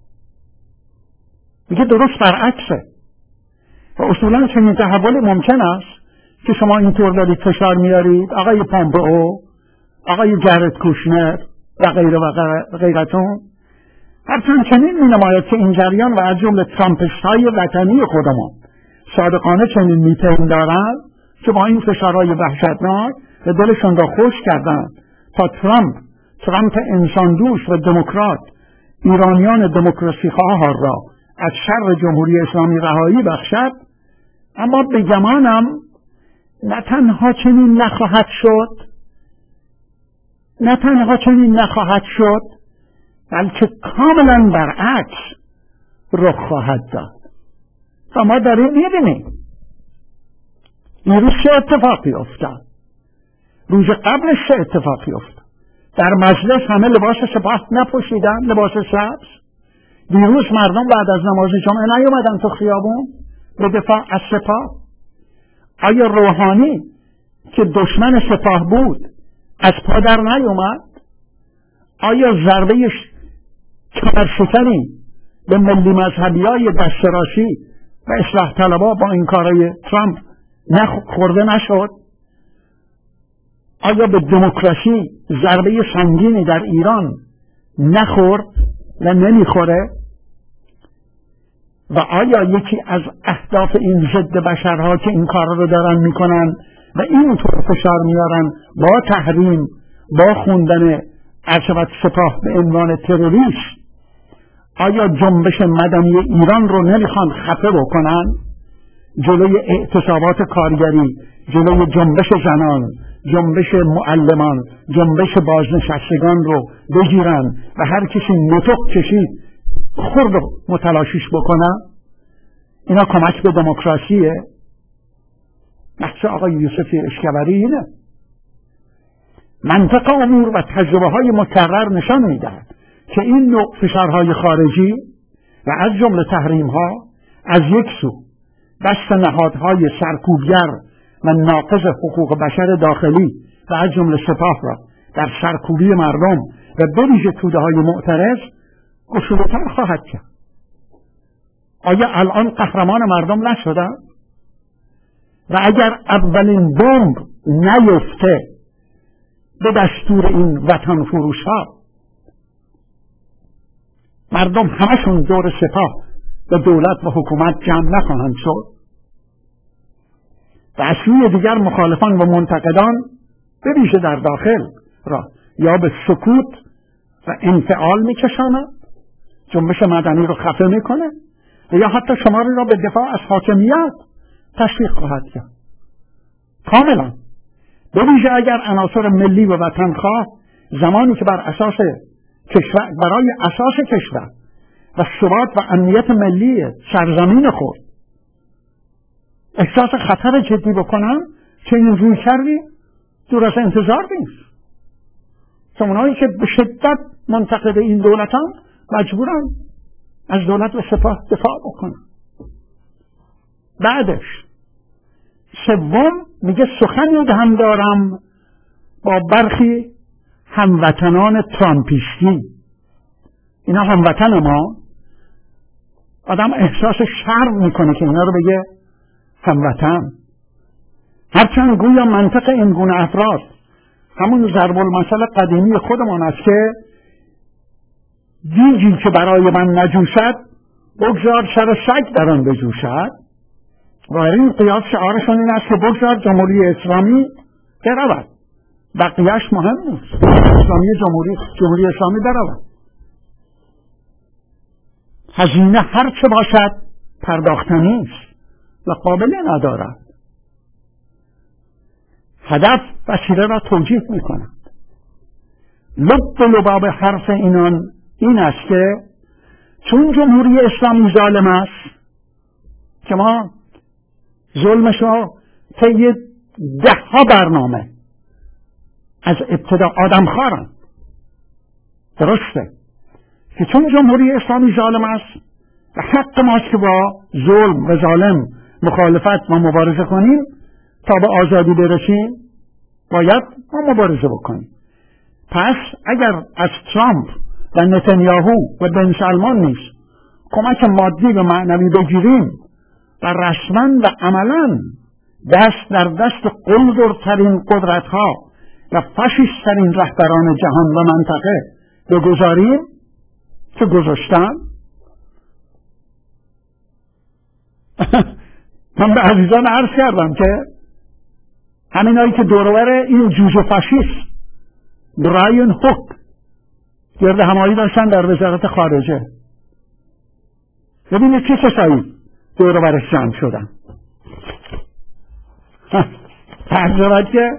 میگه درست برعکسه و اصولا چنین تحول ممکن است که شما اینطور دارید فشار میارید آقای پامپئو، آقای جارد کوشنر و غیره و غیرتون، هرچند چنین می نماید که این جریان و از جمله ترامپیست های وطنی خودمان صادقانه چنین میپندارند که با این فشارهای وحشتناک به دلشان را خوش کردند تا ترامپ انسان دوست و دموکرات ایرانیان دموکراسی خواه را از شر جمهوری اسلامی رهایی بخشد. اما به گمانم نه تنها چنین نخواهد شد بلکه کاملا برعکس رخ خواهد داد. و ما داریم میبینیم دیروز چه اتفاقی افتاد، روز قبلش چه اتفاقی افتاد. در مجلس همه لباس سپاه نپوشیدن، لباس سبز. دیروز مردم بعد از نماز جمعه نیومدن تو خیابون به دفاع از سپاه. آیا روحانی که دشمن سپاه بود از پا در نیومد؟ آیا ضربه کمرشکنی به ملی مذهبیای دستراشی و اصلاح طلبها با این کارای ترامپ خورده نشد؟ آیا به دموکراسی ضربه سنگینی در ایران نخورد و نمیخوره؟ و آیا یکی از اهداف این ضد بشرها که این کار رو دارن میکنن و اینطور فشار میارن با تحریم، با خوندن عصبت سپاه به عنوان تروریست، آیا جنبش مدنی ایران رو نمیخوان خفه بکنن؟ جلوی اعتصابات کارگری، جلوی جنبش زنان، جنبش معلمان، جنبش بازنشستگان رو بگیرن و هر کسی نطق کشید خرد و متلاشیش بکنن؟ اینا کمک به دموکراسیه؟ بحث آقای یوسفی اشکبری اینه. منطق امور و تجربه های مکرر نشان میدهد که این نوع فشارهای خارجی و از جمله تحریم ها از یک سو دست نهادهای سرکوبگر و ناقض حقوق بشر داخلی و از جمله سپاه را در سرکوبی مردم و به ویژه توده های معترض گشوده‌تر خواهد کرد. آیا الان قهرمان مردم نشدن؟ و اگر اولین بمب نیفته به دستور این وطن فروش ها، مردم همشون دور سپاه و دولت و حکومت جمع نخواهند شد؟ و از سوی دیگر مخالفان و منتقدان به ویژه در داخل را یا به سکوت و انفعال میکشاند، جنبش مدنی رو خفه میکنه و یا حتی شماری را به دفاع از حاکمیت تشویق خواهد کرد. کاملا به ویژه اگر عناصر ملی و وطنخواه زمانی که برای اساس کشور و ثبات و امنیت ملی سرزمین خود احساس خطر جدی بکنن، چه این روی کردی دور از انتظار نیست. اونایی که به شدت منتقد این دولتان مجبورن از دولت و سپاه دفاع بکنن. بعدش سوم میگه سخنی هم دارم با برخی هموطنان ترامپیستی. اینا هموطن ما. آدم احساس شرم میکنه که اینا رو بگه هموطن، هرچند گویا منطق این گونه افراد همون ضرب المثل قدیمی خودمان است که دیجی که برای من نجوشد بگذار شر سگ در آن بجوشد. و این قیاس شعارشون این است که بگذار جمهوری اسلامی برود، بقیهش مهم نیست، جمهوری اسلامی برود. هزینه هر چه باشد پرداختنی است و قابل ندارد. هدف وسیله را توجیه می کند. لباب حرف اینان این است که چون جمهوری اسلامی ظالم است که ما ظلمش را طی 10 برنامه از ابتدا آدمخوارن، درسته که چون جمهوری اسلامی ظالم است و حق ماست که با ظلم و ظالم مخالفت و مبارزه کنیم، تا به آزادی برسیم باید ما مبارزه بکنیم. پس اگر از ترامپ و نتانیاهو و بن سلمان نیز کمک مادی و معنوی بگیریم و رسما و عملا دست در دست قلدرترین قدرت‌ها و فاشیست‌ترین رهبران جهان و منطقه بگذاریم که گذاشتن، من به عزیزان عرض کردم که همینایی که دورور این جوجه فاشیست برایان هوک گرد همایی داشتن در وزارت خارجه، ببینید چه کسایی دورورش جمع شدن. تحضیرات که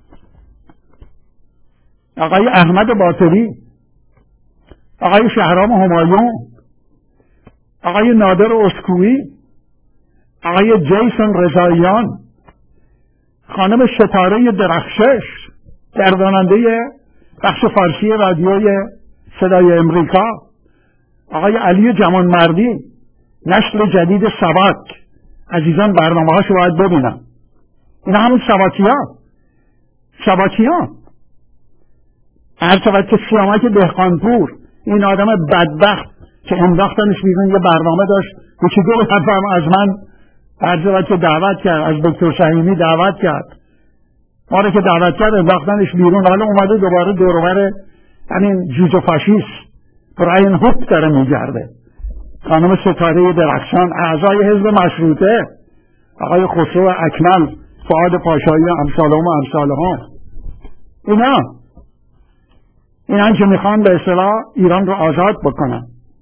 آقای احمد باطری، آقای شهرام همایون، آقای نادر اسکویی، آقای جیسون رضاییان، خانم ستاره درخشش گرداننده بخش فارسی رادیوی صدای امریکا، آقای علی جوانمردی نسل جدید سبک. عزیزان برنامه هاشو باید ببینم. اینا همون سباکیان هرچقدر که سیامک دهقانپور این آدم بدبخت که انداختنش بیرون یه برنامه داشت یکی دو نفر از من هرچقدر که دعوت کرد، از دکتر شهیمی دعوت کرد، ما رو که دعوت کرد انداختنش بیرون، حالا اومده دوباره دوروبر همین جوجه فاشیست برایان هوک داره میگرده. خانم ستاره درخشان، اعضای حزب مشروطه، آقای خسرو اکمل، فؤاد پاشایی، امثالهم، اینا که میخوان به اصطلاح ایران رو آزاد بکنن،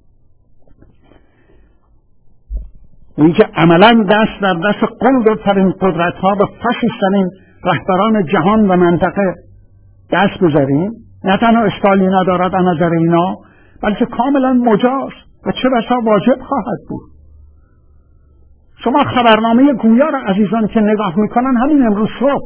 این که عملا دست در دست قلدرترین قدرت‌ها و فاشیست‌ترین رهبران جهان و منطقه دست بذاریم، نه تنها اشکالی ندارد از نظر اینا، بلکه کاملا مجاز و چه بسا واجب خواهد بود. شما خبرنامه گویا را عزیزان که نگاه میکنن همین امروز صبح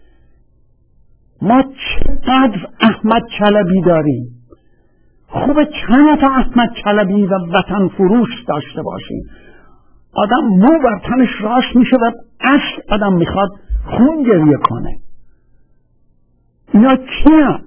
ما چقدر احمد چلبی داریم. خوبه چند تا احمد چلبی و وطن فروش داشته باشیم. آدم مو بر تنش راست میشه و اصل آدم میخواد خون گریه کنه. اینا کیه؟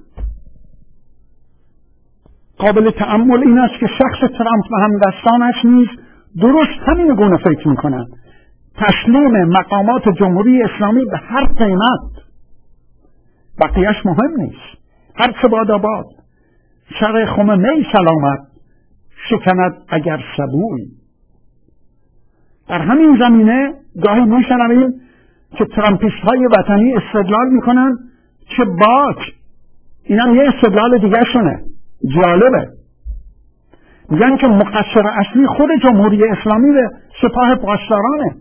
قابل تأمل این است که شخص ترامپ و همدستانش نیز درست همین گونه فکر میکنند. تسلیم مقامات جمهوری اسلامی به هر قیمت، بقیهش مهم نیست. هر چه باد سر خم می سلامت، شکند اگر سبوی. در همین زمینه گاهی میشنویم که ترامپیست های وطنی استدلال میکنن چه باک، اینم یه استدلال دیگه شونه جالبه، میگن که مقصر اصلی خود جمهوری اسلامی و سپاه پاسدارانه.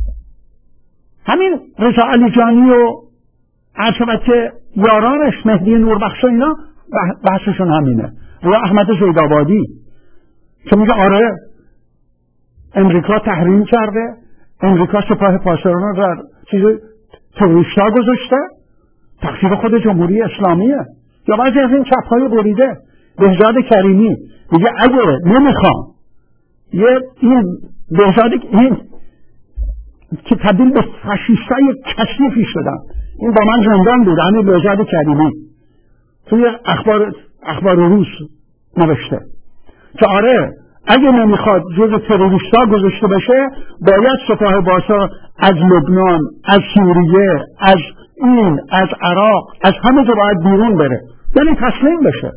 همین رضا علی جانی و عرشبت که یارانش مهدی نوربخش و اینا بحثشون همینه. و احمد زیدآبادی که میگه آره امریکا تحریم کرده، امریکا سپاه پاسداران رو در چیز تروریستا گذاشته، تقصیر خود جمهوری اسلامیه. یا بعضی از این چپ‌های بریده، بهزاد کریمی میگه اگه نمیخوام این بهزاد این که تبدیل به فاشیستای کثیفی شدن، این با من زندان بود، همین بهزاد کریمی توی اخبار روز نوشته که آره اگه نمیخواد جز تروریستا گذاشته بشه باید سپاه پاسداران از لبنان، از سوریه، از عراق، از همه جا باید بیرون بره، یعنی تسلیم بشه.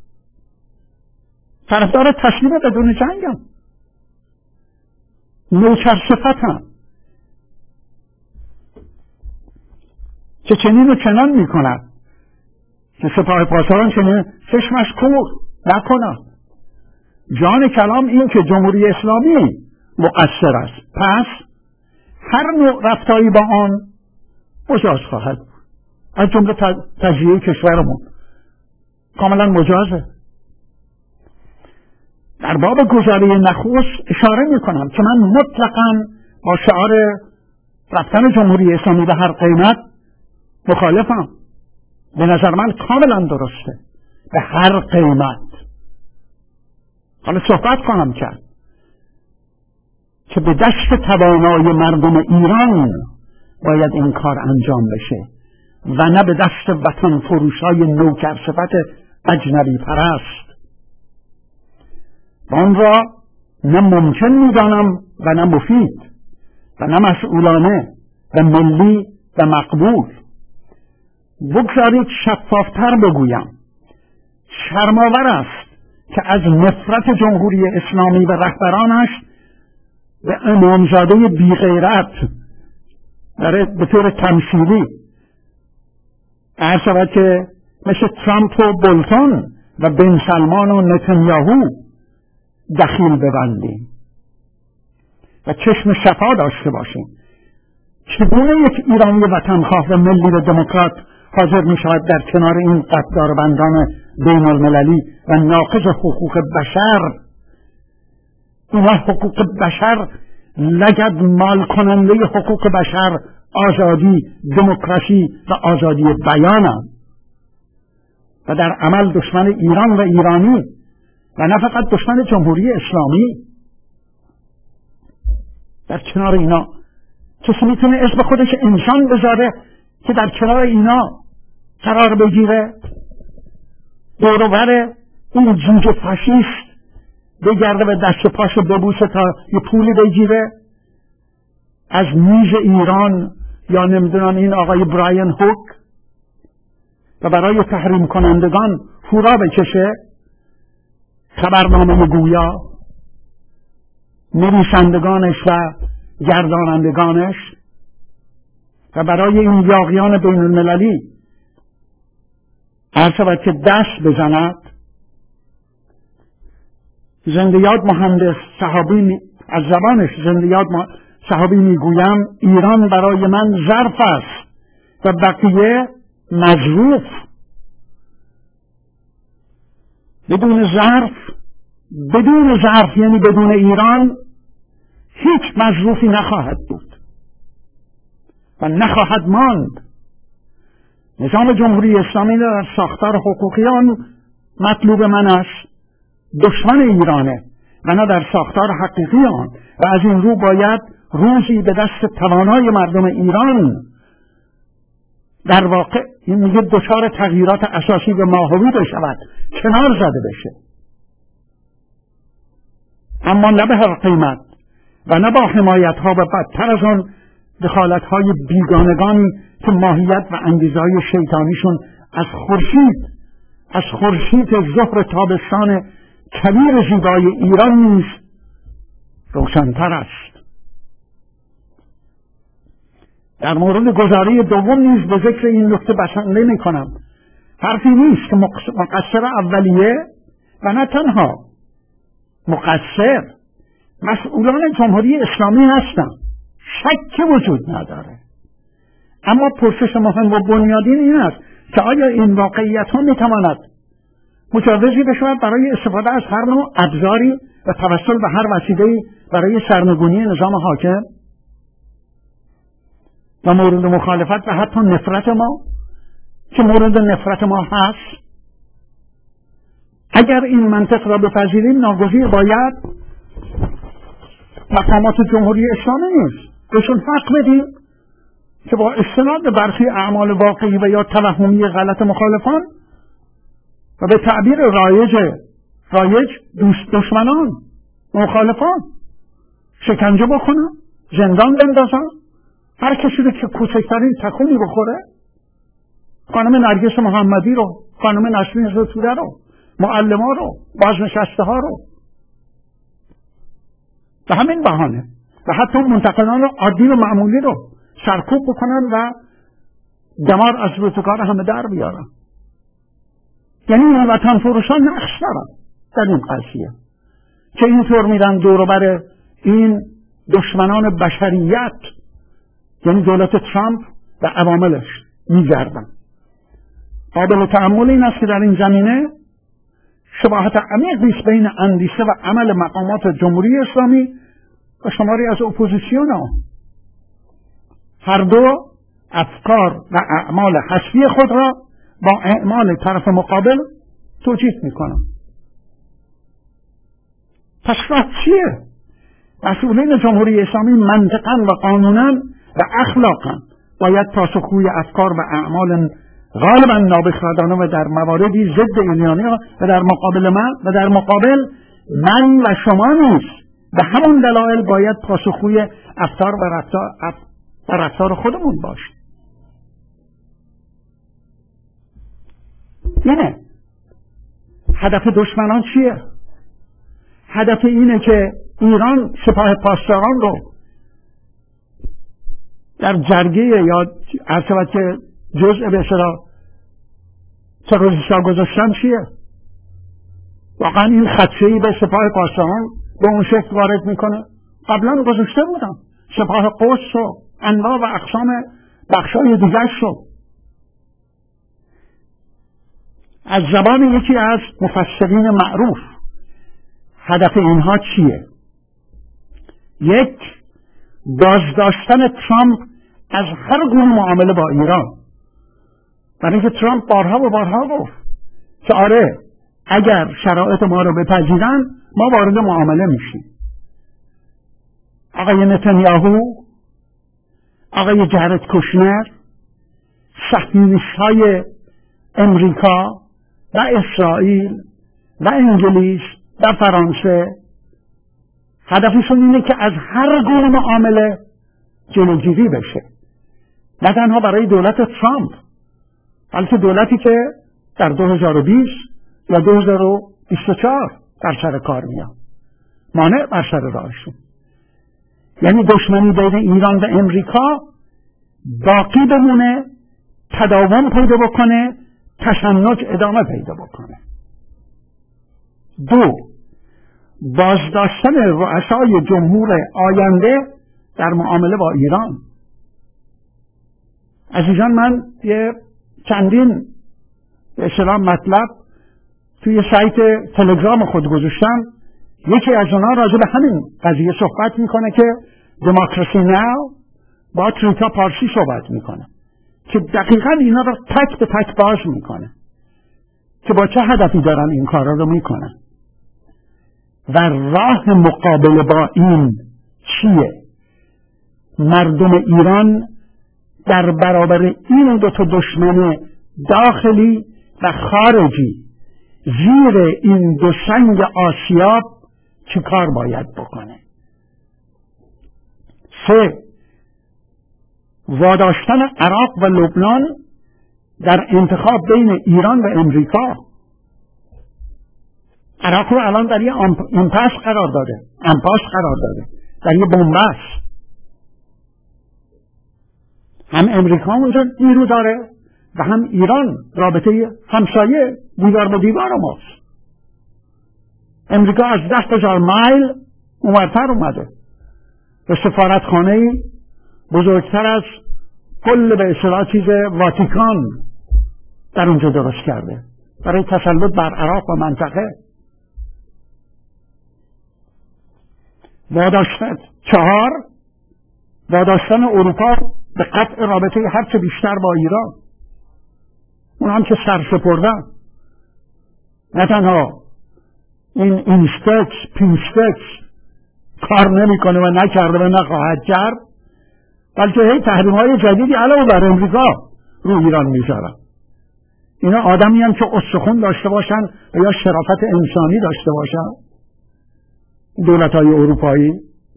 طرفدار تسلیم بدون جنگم، نوچرصفتم که چنین و چنان میکنن که سپاه پاسداران چنین چشمش کور نکنن. جان کلام این که جمهوری اسلامی مقصر است، پس هر نوع رفتاری با آن مجاز خواهد بود. از جمله تجزیه کشورمون کاملا مجازه. در باب گزاره نخست اشاره میکنم که من مطلقاً با شعار رفتن جمهوری اسلامی به هر قیمت مخالفم. به نظر من کاملا درسته، به هر قیمت. حالا صحبت کنم که به دست توانای مردم ایران باید این کار انجام بشه و نه به دست وطن فروشای نوکرصفت اجنبی پرست. و آن را نه ممکن می‌دانم و نه مفید و نه مسئولانه و ملی و مقبول. بگذارید شفافتر بگویم، شرم‌آور است که از نفرت جمهوری اسلامی و رهبرانش به امامزاده بی‌غیرت به طور تمثیلی عرض شود که مثل ترامپ و بولتون و بن سلمان و نتانیاهو دخیل ببندیم و چشم صفا داشته باشیم. چگونه یک ایرانی وطنخواه و ملی و دموکرات حاضر می شود در کنار این قدردانبندان بین المللی و ناقض حقوق بشر، اینها حقوق بشر لگد مال کننده حقوق بشر، آزادی، دموکراسی و آزادی بیانم و در عمل دشمن ایران و ایرانی و نه فقط دشمن جمهوری اسلامی. در کنار اینا کسی میتونه اسم خودش انسان بذاره که در کنار اینا قرار بگیره؟ دور و بر این جوجه فاشیست بگرده و دست پاشو ببوسه تا یه پولی بگیره از میز ایران یا نمیدونم این آقای براین هوک و برای تحریم کنندگان هورا بکشه؟ خبرنامه گویا، نویسندگانش و گردانندگانش و برای این یاغیان بین المللی هر شود که دست بزند. زنده یاد مهندس صحابی از زبانش زنده یاد صحابی میگویم ایران برای من ظرف است و بقیه مظروف. بدون ظرف یعنی بدون ایران هیچ مظروفی نخواهد بود و نخواهد ماند. نظام جمهوری اسلامی در ساختار حقوقی آن مطلوب من است دشمن ایرانه و نه در ساختار حقیقی آن و از این رو باید روزی به دست توانای مردم ایران در واقع این میگه دچار تغییرات اساسی و ماهوی بشود، کنار زده بشه، اما نه به هر قیمت و نه با حمایت ها و بدتر از آن دخالت های بیگانگانی که ماهیت و انگیزه های شیطانیشون از خورشید ظهر تابستان کبیر زیبای ایران نیز روشن‌تر است. در مورد گزاره دوم نیز به ذکر این نکته بسنده می کنم. حرفی نیست که مقصر اولیه و نه تنها مقصر مسئولان جمهوری اسلامی هستند، شک وجود نداره. اما پرسش مهم و بنیادین این است که آیا این واقعیت ها می تواند مجوزی بشود برای استفاده از هر نوع ابزاری و توسل به هر وسیله‌ای برای سرنگونی نظام حاکم و مورد مخالفت و حتی نفرت ما که مورد نفرت ما هست؟ اگر این منطق را بپذیریم ناگزیر باید مقامات جمهوری اسلامی نیست بهشون حق بدیم که با استناد به برخی اعمال واقعی و یا توهمی غلط مخالفان و به تعبیر رایج دشمنان مخالفان شکنجه بکنن، زندان بندازن، هر کسی رو که کوچکترین تکونی بخوره، خانم نرگس محمدی رو، خانم نسرین زتوده رو، معلم‌ها رو، بازنشسته ها رو به همین بهانه و حتی منتقدان عادی و معمولی رو سرکوب بکنن و دمار از روزگار همه در بیارن. یعنی این وطن فروشان نقش دارن در این قضیه که اینطور میرن دور و بر این دشمنان بشریت یعنی دولت ترامپ و عواملش میگردن. قابل تأمل این است که در این زمینه شباهت عمیقی است بین اندیشه و عمل مقامات جمهوری اسلامی و شماری از اپوزیسیون ها. هر دو افکار و اعمال حسبی خود را با اعمال طرف مقابل توجیه میکنن. پس راه چیه؟ مسئولین جمهوری اسلامی منطقاً و قانوناً و اخلاقاً باید پاسخگوی افکار و اعمال غالبا نابخردانه و در مواردی ضد ایرانی و در مقابل من و شما نیست. به همون دلایل باید پاسخگوی افکار و رفتار خودمون باشیم. یعنی هدف دشمنان چیه؟ هدف اینه که ایران سپاه پاسداران رو در جرگه یا عرض که جزء به اصطلاح تروریست‌ها گذاشتن چیه؟ واقعا این خدشه‌ای به سپاه پاسداران به اون شکل وارد میکنه؟ قبلا گذاشته بودن سپاه قدس و انواع و اقسام بخشای دیگرش رو. از زبان یکی از مفسرین معروف هدف اینها چیه؟ یک، بازداشتن ترامپ از هر گونه معامله با ایران. برای اینکه ترامپ بارها و بارها گفت که آره اگر شرایط ما رو بپذیرن ما وارد معامله میشیم. آقای نتانیاهو، آقای جارد کوشنر، صهیونیست‌های امریکا و اسرائیل و انگلیس و فرانسه هدفشون اینه که از هر گونه معامله جلوگیری بشه، نه تنها برای دولت ترامپ بلکه دولتی که در 2020 یا 2024 در سر کار میاد، مانع بر سر راهشون. یعنی دشمنی بین ایران و امریکا باقی بمونه، تداوم پیدا بکنه، تشنج ادامه پیدا بکنه. دو، بازداشتن رؤسای جمهور آینده در معامله با ایران. عزیزان، من یه چندین به اصطلاح مطلب توی سایت تلگرام خود گذاشتم. یکی از اونها راجع به همین قضیه صحبت میکنه که دموکراسی ناو با تریتا پارسی صحبت میکنه که دقیقا اینا رو تک به تک باز میکنه که با چه هدفی دارن این کارا رو میکنن و راه مقابله با این چیه. مردم ایران در برابر این دو تا دشمن داخلی و خارجی زیر این دو سنگ آسیاب چی کار باید بکنه؟ سه، واداشتن عراق و لبنان در انتخاب بین ایران و امریکا. عراق رو الان در یه امپاس قرار داده، در یه بنبست. هم امریکا اونجا نیرو داره و هم ایران رابطه همسایه دیوار با دیوار ماست. امریکا از 10,000 مایل اونورتر اومده و سفارتخانه بزرگتر از کل به اصطلاح چیز واتیکان در اونجا درست کرده برای تسلط بر عراق و منطقه. چهار، واداشتن اروپا به قطع رابطه هرچه بیشتر با ایران. اون هم که سرسپردن، نه تنها این اینستکس پینستکس کار نمیکنه و نکرده و نخواهد کرد، بلکه هی تحریم‌های جدیدی علاوه بر امریکا رو ایران میذارن. اینا آدمی هم که استخون داشته باشن و یا شرافت انسانی داشته باشن، دولت‌های اروپایی.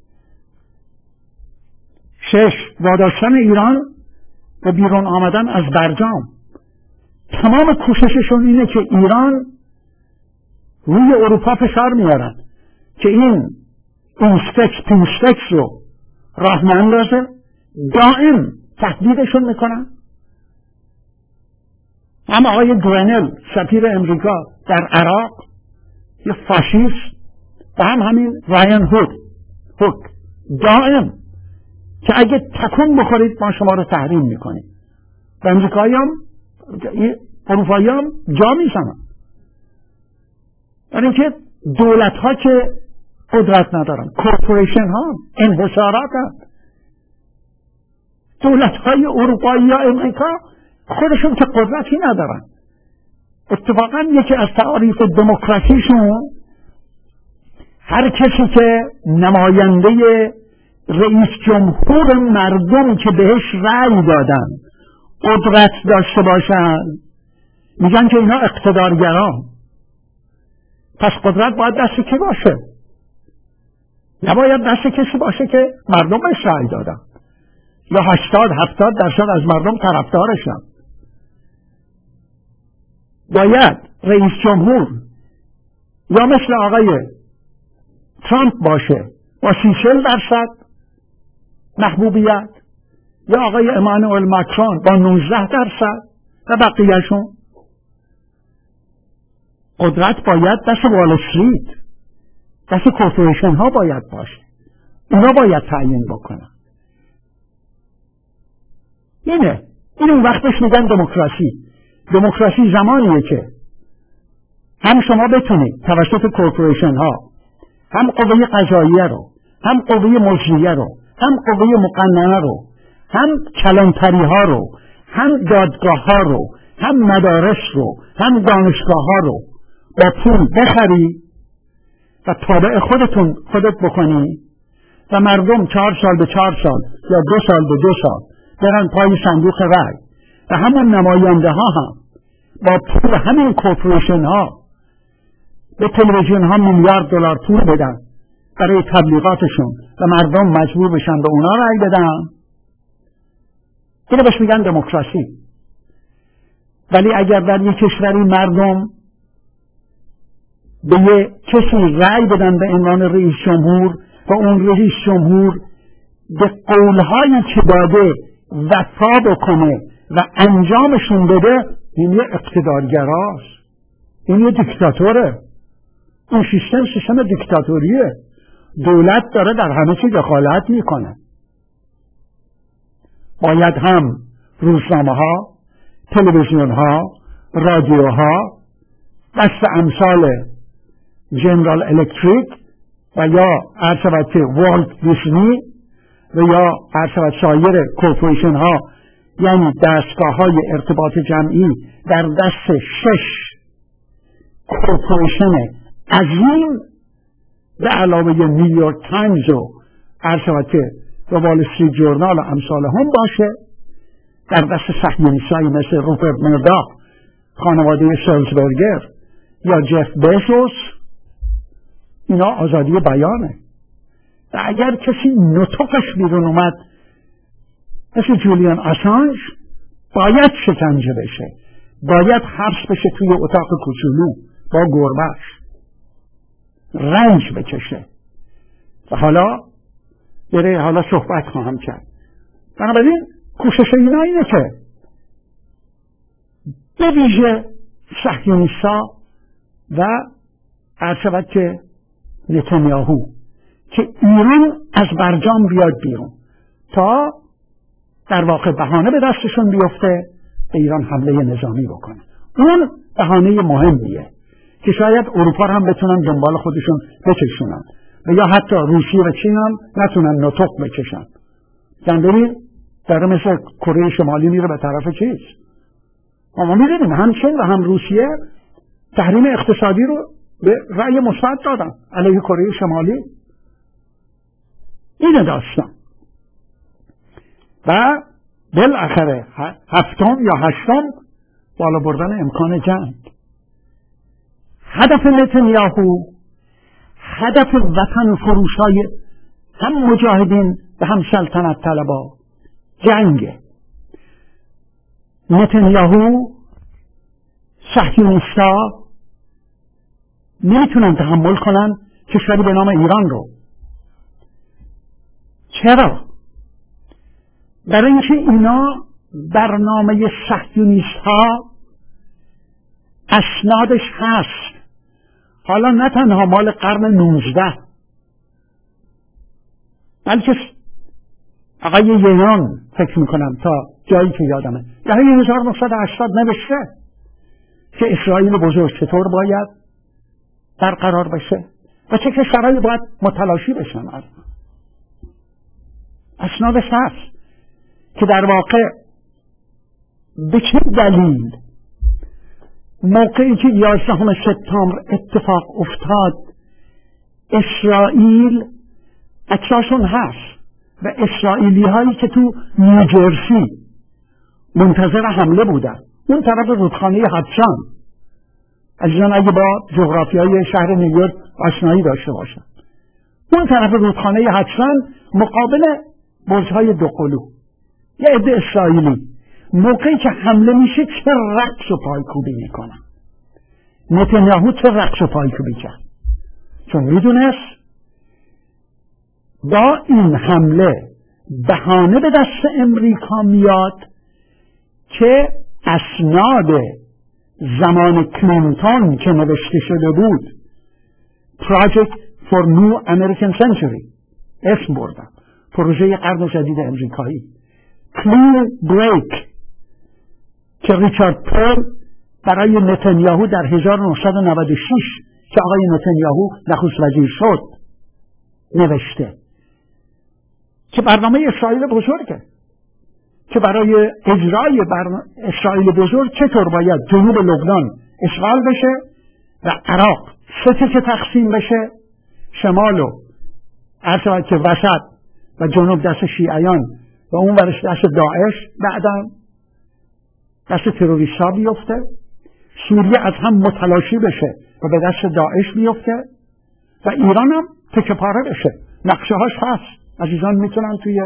6، واداشتن ایران به بیرون آمدن از برجام. تمام کوشششون اینه که ایران روی اروپا فشار میارن که این اینستکس پینستکس رو راه ناندازه، دائم تهدیدشون میکنن. هم آقای گرنل سفیر امریکا در عراق یه فاشیست و همین رایان هوک دائم که اگه تکون بخورید ما شما رو تحریم میکنیم. و امریکایی هم اروپایی هم جا میزنن. برای اینکه دولت ها که قدرت ندارن، کورپوریشن ها، انحصارات ها، دولت های اروپایی یا امریکا خودشون که قدرتی ندارن. اتفاقا یکی از تعاریف دموکراسیشون هر کسی که نماینده رئیس جمهور مردمی که بهش رأی دادن قدرت داشته باشن، میگن که اینا اقتدارگران. پس قدرت باید دست کی باشه؟ نباید دست کسی باشه که مردم بهش رأی دادن یا 80-70% از مردم طرفدارشن. باید رئیس جمهور یا مثل آقای ترامپ باشه با 30-40% محبوبیت، یا آقای امانوئل ماکرون با 19% و بقیهشون. قدرت باید دست وال استریت، دست کورپوریشن ها باید باشه. اونا باید تعیین بکنن. اینه اون وقتش میگن دموکراسی. دموکراسی زمانیه که هم شما بتونید توسط کورپوریشن ها هم قوه قضاییه رو، هم قوه مجریه رو، هم قوه مقننه رو، هم کلانتری ها رو، هم دادگاه ها رو، هم مدارس رو، هم دانشگاه ها رو با پول بخری و تابع خودت بکنی و مردم 4 سال به 4 سال یا 2 سال به 2 سال برن پای صندوق رای و همون نماینده ها هم با پول همین کورپوریشن ها به تلویزیون ها $میلیارد پول بدن برای تبلیغاتشون و مردم مجبور بشن به اونا رای بدن. اینو بهش میگن دموکراسی. ولی اگر در یک کشوری مردم به یک کسی رای بدن به عنوان رئیس جمهور و اون رئیس جمهور به قولهایی که داده وفا بکنه و انجامشون بده، این یه اقتدارگراست، این یه دیکتاتوره. اون سیستم دیکتاتوریه. دولت داره در همه چی دخالت میکنه. باید هم روزنامه ها، تلویزیون ها، رادیو ها دست امثال جنرال الکتریک و یا عرض که والت دیسنی و یا عرض سایر کورپوریشن ها، یعنی دستگاه های ارتباط جمعی در دست 6 کورپوریشن عظیم به علاوه نیویورک تایمز و عرض که و وال استریت جورنال و امثال هم باشه، در دست صهیونیست‌هایی مثل روپرت مرداخ، خانواده سلزبرگر یا جف بیزوس. اینا آزادی بیانه. و اگر کسی نطقش بیرون اومد مثل جولیان آسانج، باید شکنجه بشه، باید حبس بشه توی اتاق کوچولو با گربه‌اش، رنج بکشه و حالا صحبت خواهم کرد. بنابراین کوشش اینا اینه که به ویژه صهیونیست‌ها و عرض که نتانیاهو که ایران از برجام بیاد بیرون تا در واقع بهانه به دستشون بیفته به ایران حمله نظامی بکنه. اون بهانه مهمیه که شاید اروپا هم بتونن دنبال خودشون بکشونن و یا حتی روسیه و چین هم نتونن نطق بکشن. ببین داره مثل کره شمالی میره به طرف چیز. ما میدونیم هم چین و هم روسیه تحریم اقتصادی رو به رأی مثبت دادن علیه کره شمالی. اینه داستان. و بالاخره 7 یا 8 بالا بردن امکان جنگ. هدف نتانیاهو هدف وطن فروشای هم مجاهدین و هم سلطنت طلبا جنگه. نتانیاهو صهیونیستا نمیتونن تحمل کنن کشوری به نام ایران رو. چرا؟ برای اینکه اینا برنامه صهیونیست‌ها اسنادش هست. حالا نه تنها مال قرن 19 بلکه آقای یینان فکر میکنم تا جایی که یادمه دهه 1980 نوشته که اسرائیل بزرگ چطور باید برقرار بشه و چه کشورهایی باید متلاشی بشن. اسنادش هست که در واقع به چه دلیل موقعی که 11 سپتامبر اتفاق افتاد اسرائیل اکساشون هست و اسرائیلی هایی که تو نیوجرسی منتظر حمله بودن، اون طرف رودخانه هدسون. عزیزان اگه با جغرافیای شهر نیویورک آشنایی داشته باشن، اون طرف رودخانه هدسون مقابل برج‌های دوقلو یه عده اسرائیلی موقعی که حمله میشه چه رقص و پایکوبی میکنن. نتانیاهو چه رقص و پایکوبی کرد؟ چون میدونست با این حمله بهانه به دست امریکا میاد که اسناد زمان کلینتون که نوشته شده بود، Project for New American Century اسم بردم، پروژه قرن جدید امریکایی، کلین بریک که ریچارد پرل برای نتانیاهو در 1996 که آقای نتانیاهو نخست وزیر شد نوشته، که برنامه اسرائیل بزرگه که برای اجرای اسرائیل بزرگ چطور باید جنوب لبنان اشغال بشه و عراق سه که تقسیم بشه، شمال و عرض که وسط و جنوب دست شیعیان و اون ورش دست داعش، بعدم دست تروریست ها بیفته، سوریه از هم متلاشی بشه و به دست داعش بیفته و ایران هم تکه پاره بشه. نقشه هاش هست، عزیزان میتونن توی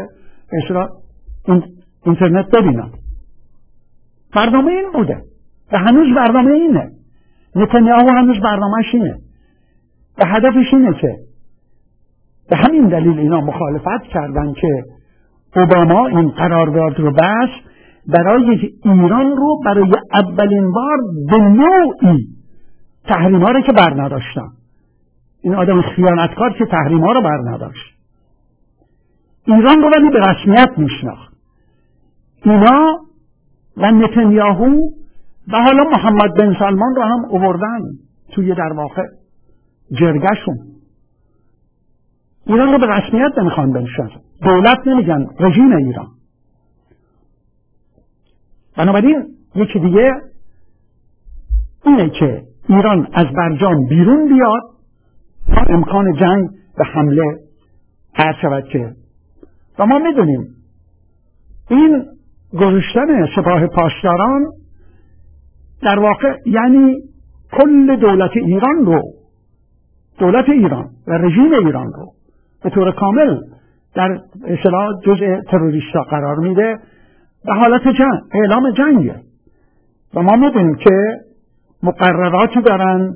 اینترنت ببینن. برنامه این بوده و هنوز برنامه اینه. نتانیاهو هنوز برنامهش اینه و هدفش اینه که به همین دلیل اینا مخالفت کردن که اوباما این قرارداد رو بست برای ایران رو برای اولین بار به نوعی تحریما رو که بر نداشتن. این آدم خیانتکار که تحریما رو بر نداشت، ایران رو ولی به رسمیت میشناخت. اینا و نتانیاهو و حالا محمد بن سلمان رو هم آوردن توی در واقع جرگهشون. ایران رو به رسمیت نمیخوان بنشناسن، دولت نمیگن، رژیم ایران. بنابراین یکی دیگه اینه که ایران از برجام بیرون بیاد تا امکان جنگ و حمله هر شود که، و ما میدونیم این گذاشتن سپاه پاسداران در واقع یعنی کل دولت ایران رو، دولت ایران و رژیم ایران رو به طور کامل در اصطلاح جزء تروریستا قرار میده و حالت جنگ، اعلام جنگه. و ما میدونیم که مقرراتی دارن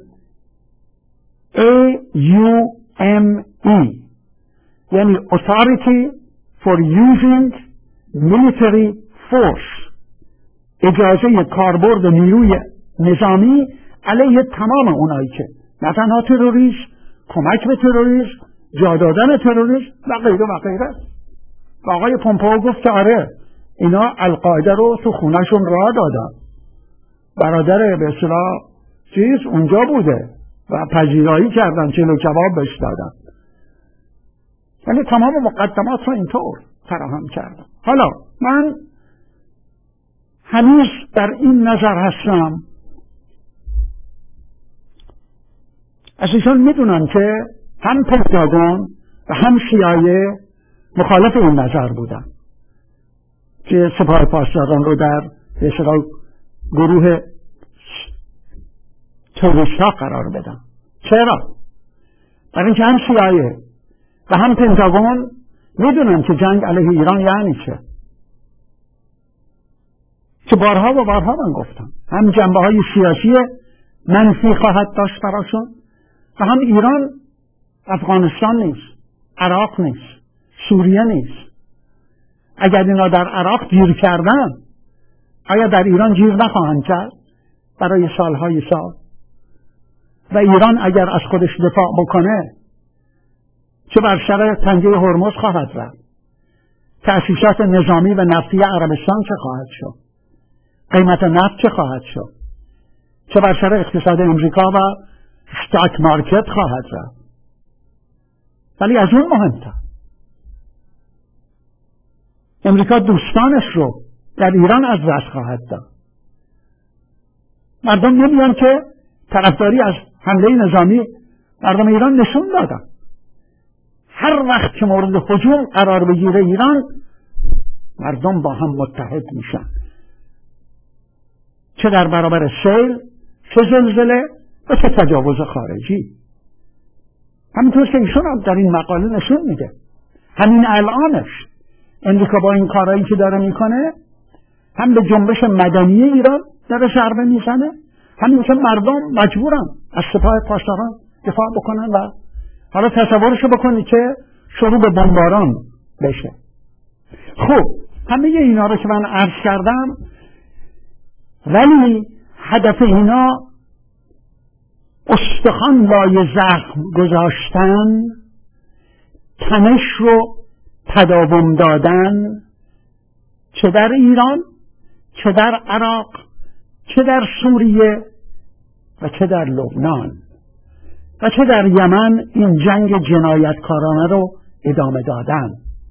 AUME یعنی Authority for Using Military Force، اجازه کاربرد نیروی نظامی علیه تمام اونایی که نه تنها تروریست، کمک به تروریست، جا دادن تروریست و غیره و غیره. و آقای پومپئو گفت که آره اینا القاعده رو تو خونهشون راه دادن، برادر به اصطلاح چیز اونجا بوده و پذیرایی کردن، چلو کباب بهش دادن. یعنی تمام مقدمات رو اینطور فراهم کردن. حالا من هنوز در این نظر هستم، عزیزان میدونن که هم پنتاگون و هم CIA مخالف این نظر بودن که سپاه پاسداران رو در گروه تروریست‌ها قرار بدن. چرا؟ برای اینکه هم CIA و هم پنتاگون میدونن که جنگ علیه ایران یعنی چه، که بارها و بارها من گفتم هم جنبه های سیاسی منفی خواهد داشت براشون و هم ایران افغانستان نیست، عراق نیست، سوریه نیست. اگر اینا در عراق گیر کردن آیا در ایران گیر نخواهند کرد برای سالهای سال؟ و ایران اگر از خودش دفاع بکنه چه بر سر تنگه هرمز خواهد رفت؟ تأسیسات نظامی و نفتی عربستان چه خواهد شد؟ قیمت نفت چه خواهد شد؟ چه بر سر اقتصاد امریکا و استاک مارکت خواهد رفت؟ ولی از اون مهمتر امریکا دوستانش رو در ایران از دست خواهد داد. مردم نمیان که طرفداری از حمله نظامی مردم ایران نشون دادن. هر وقت که مورد هجوم قرار بگیره ایران، مردم با هم متحد میشن، چه در برابر سیل، چه زلزله و چه تجاوز خارجی. همینطور که ایشون هم در این مقاله نشون میده، همین الانش امریکا با این کارهایی که داره میکنه هم به جنبش مدنی ایران داره ضربه میزنه، همین که مردم مجبورن از سپاه پاسداران دفاع بکنن و حالا تصورشو بکنید که شروع به بمباران بشه. خب همه اینا رو که من عرض کردم، ولی هدف اینا استخوان لای زخم گذاشتن، تنش رو تداوم دادن، چه در ایران، چه در عراق، چه در سوریه و چه در لبنان و چه در یمن، این جنگ جنایتکارانه رو ادامه دادن.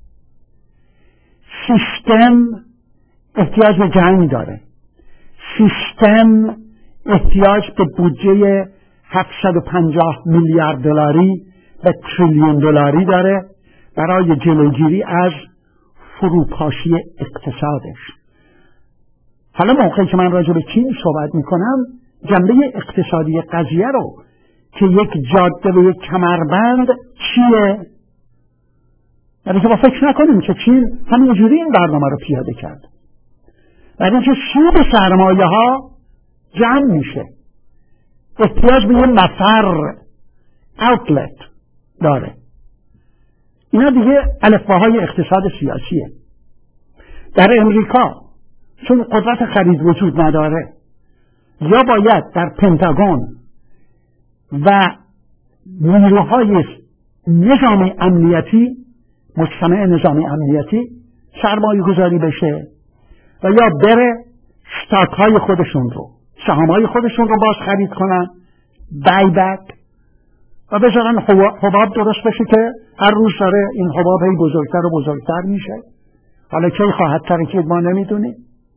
سیستم احتیاج به جنگ داره، سیستم احتیاج به بودجه 750 میلیارد دلاری و تریلیون دلاری داره برای جلوگیری از فروپاشی اقتصادش. حالا موقعی که من راجع به چین صحبت میکنم، جنبه اقتصادی قضیه رو که یک جاده و یک کمربند چیه؟ یعنی که ما فکر نکنیم که چین همینجوری این برنامه رو پیاده کرد، برای اینکه سود سرمایه ها جمع میشه، احتیاج به یه مفر، اوتلت داره. اینا دیگه الفباهای اقتصاد سیاسیه. در امریکا چون قدرت خرید وجود نداره، یا باید در پنتاگون و نیروهای نظام امنیتی، مجتمع نظام امنیتی سرمایه گذاری بشه و یا بره استاک های خودشون رو، سهام های خودشون رو باز خرید کنن، بایبک، و بذارن حباب درست بشه که هر روز داره این حباب هی بزرگتر و بزرگتر میشه. حالا کی خواهد ترکید ما نمیدونیم.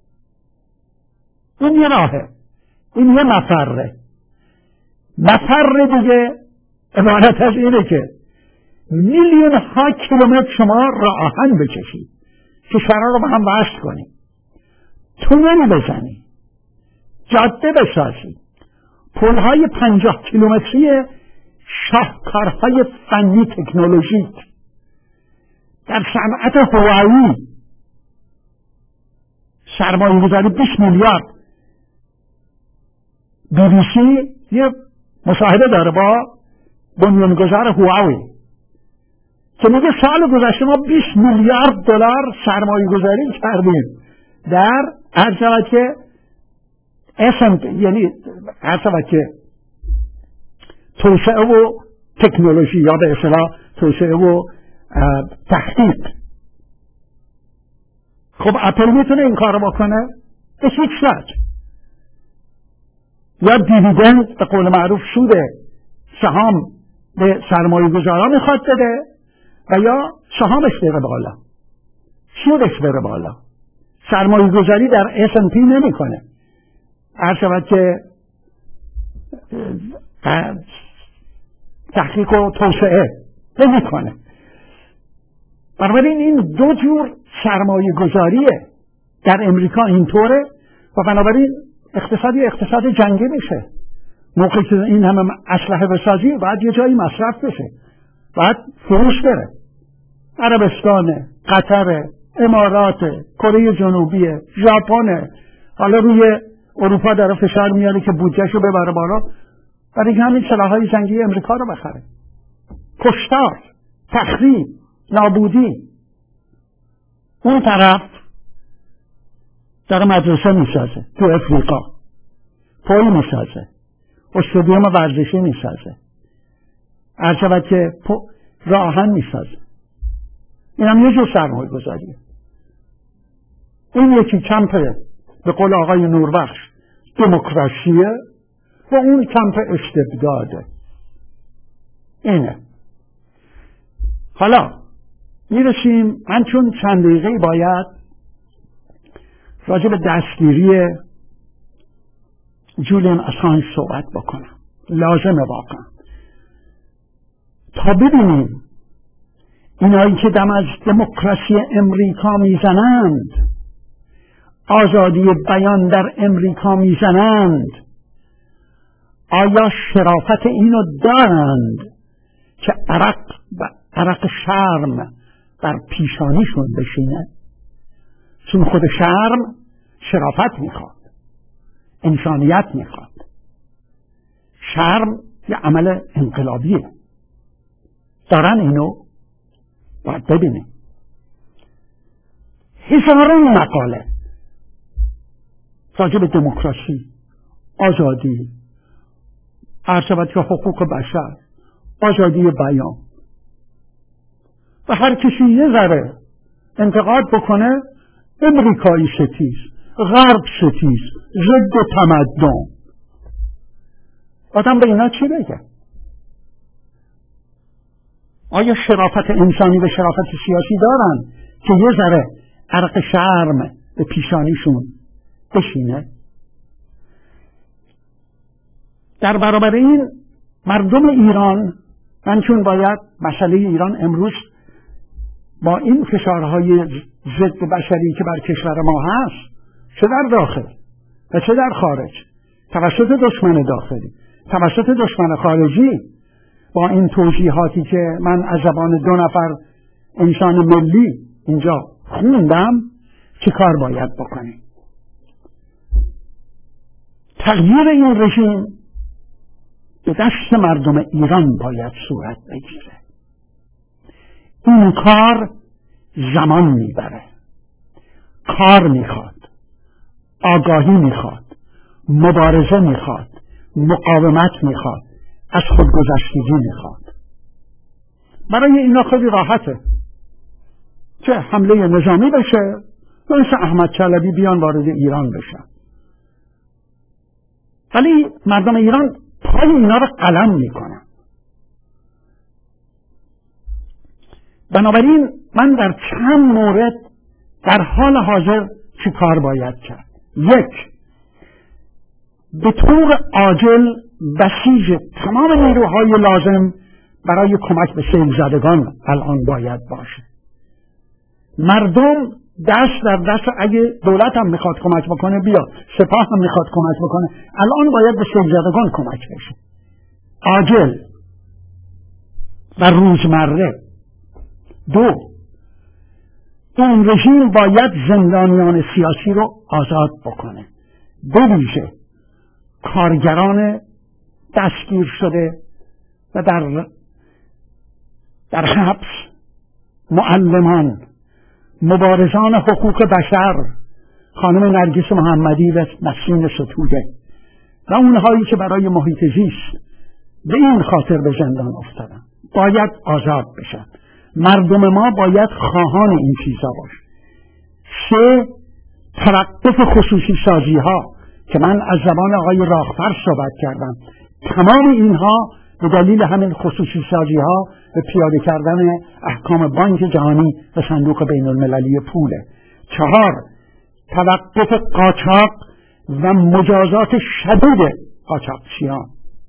این یه راهه، این یه مفره. مفر دیگه عبارت از اینه که میلیون ها کیلومتر شما راه آهن بکشید، کشورها رو با هم وصل کنید، تونل بزنید، جاده بسازید، پلهای 50 کیلومتری شاهکارهای فنی تکنولوژیک. در صنعت هوایی سرمایه گذاری 20 میلیارد. BBC یه مصاحبه داره با بنیانگذار هواوی که میگه سال گذشته ما 20 میلیارد دلار سرمایه گذاری کردیم در هر شود که یعنی هر شود که توسعه و تکنولوژی، یا به اصطلاح توسعه و تحقیق. خب اپل میتونه این کار رو بکنه؟ به هیچ وجه. یا دیویدند به قول معروف سود سهام به سرمایه گذاران میخواد بده و یا سهامش بره بالا، سودش بره بالا. سرمایه گذاری در S&P نمی کنه، هر شود که تحقیق و توسعه نمی کنه. بنابراین این دو جور سرمایه گذاریه. در امریکا اینطوره و بنابراین اقتصاد جنگی میشه. موقعی که این همه اسلحه بسازی باید یه جایی مصرف بشه، باید فروش بره. عربستان، قطر، امارات، کره جنوبی، ژاپن، حالا روی اروپا داره فشار میاره که بودجهشو ببره بالا برای همین سلاح‌های جنگی امریکا رو بخره. کشتار، تخریب، نابودی. اون طرف داره مدرسه میسازه تو افریقا، پل میسازه، استادیوم ورزشی میسازه، هر شود که راهن میسازه. این هم یه جور سرمایه گذاریه. این یکی کمپ به قول آقای نوربخش دموکراسیه و اون کمپ استبداده. اینه. حالا میرسیم، من چون چند دقیقه باید راجع به دستگیری جولیان اسانژ صحبت بکنم، لازمه واقعا، تا ببینیم اینایی که دم از دموکراسی امریکا میزنند، آزادی بیان در امریکا میزنند، آیا شرافت اینو دارند که عرق شرم بر پیشانیشون بشینه؟ چون خود شرم شرافت میخواد، انسانیت میخواد. شرم یه عمل انقلابیه. دارن اینو؟ باید ببینیم. هزاران مقاله راجع به دموکراسی، آزادی، عرض که حقوق بشر، آزادی بیان، و هر کسی یه ذره انتقاد بکنه امریکایی ستیز، غرب ستیز، ضد تمدن. آدم به اینا چی بگه؟ آیا شرافت انسانی و شرافت سیاسی دارن که یه ذره عرق شرم به پیشانیشون بشینه؟ در برابر این مردم ایران، من چون باید مسئله ایران امروز با این فشارهای ضد بشری که بر کشور ما هست، چه در داخل و چه در خارج، توسط دشمن داخلی، توسط دشمن خارجی، با این توضیحاتی که من از زبان 2 نفر انسان ملی اینجا خوندم، چه کار باید بکنیم؟ تغییر این رژیم به دست مردم ایران باید صورت بگیره. این کار زمان میبره، کار میخواد، آگاهی میخواد، مبارزه میخواد، مقاومت میخواد، از خودگذشتگی میخواد. برای اینا خیلی راحته که حمله نظامی بشه، مثل احمد چلبی بیان وارد ایران بشن. ولی مردم ایران پای اینا رو قلم میکنن. بنابراین من در چند مورد در حال حاضر چی کار باید کرد؟ 1، به طور عاجل بسیج تمام نیروهای لازم برای کمک به سیل زدگان الان باید باشه. مردم دست در دست، اگه دولت هم میخواد کمک بکنه بیا، سپاه هم میخواد کمک بکنه، الان باید به سیل زدگان کمک بشه، عاجل و روزمره. 2، این رژیم باید زندانیان سیاسی رو آزاد بکنه، به ویژه کارگران دستگیر شده و در حبس، معلمان، مبارزان حقوق بشر، خانم نرگس محمدی و نسرین ستوده و اونهایی که برای محیط زیست به این خاطر به زندان افتادن، باید آزاد بشن. مردم ما باید خواهان این چیزا باشه. 3، توقف خصوصی سازی ها که من از زبان آقای راهفر صحبت کردم، تمام اینها به دلیل همین خصوصی سازی ها به پیاده کردن احکام بانک جهانی و صندوق بین المللی پوله. 4، توقف قاچاق و مجازات شدید قاچاقچیان.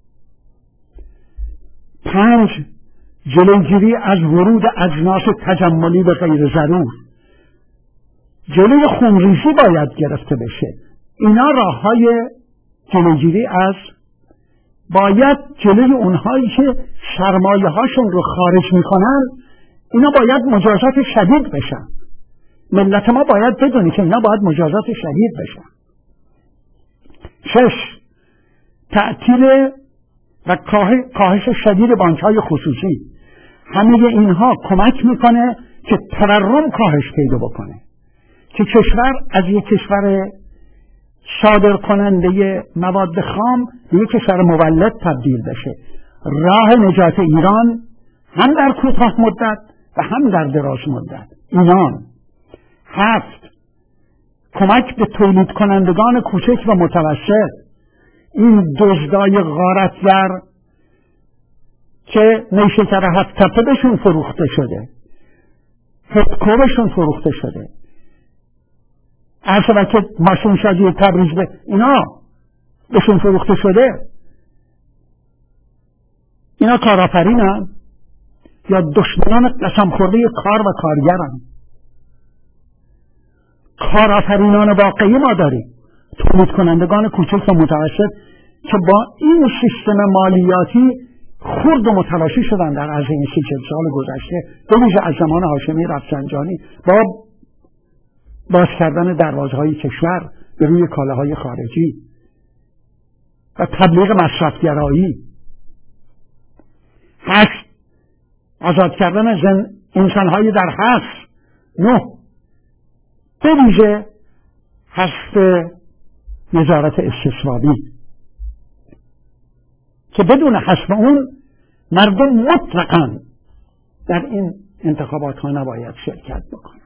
5، جلوگیری از ورود اجناس تجملی به غیر ضرور. جلوی خونریزی باید گرفته بشه. اینا راههای جلوگیری از، باید جلوی اونهایی که سرمایه هاشون رو خارج میکنن، اینا باید مجازات شدید بشن. ملت ما باید بدونی که اینا باید مجازات شدید بشن. 6، تعطیل و کاهش شدید بانک‌های خصوصی. همه اینها کمک میکنه که تورم کاهش پیدا بکنه، که کشور از یک کشور صادر کننده مواد خام به یک کشور مولد تبدیل بشه. راه نجات ایران هم در کوتاه مدت و هم در دراز مدت اینان. 7، کمک به تولید کنندگان کوچک و متوسط، این دزدای غارتگر که نیشکر 7 تپه بهشون فروخته شده، هپکو بهشون فروخته شده، عرض که ماشین شادی تبریز به اینا بهشون فروخته شده، اینا کارآفرینن. یا دشمنان قسم خورده کار و کارگرن. کارآفرینان واقعی ما داریم، تولید کنندگان کوچک و متوسط که با این سیستم مالیاتی خرد و متلاشی شدن در عرض این 30 سال گذشته، به ویژه از زمان هاشمی رفسنجانی، با باز کردن دروازه‌های کشور به روی کالاهای خارجی و تبلیغ مصرفگرایی. 8 آزاد کردن انسان‌های در حبس. 9 به ویژه حذف نظارت استثبابی که بدون حذف اون مردم مطلقاً در این انتخابات ها نباید شرکت بکنن.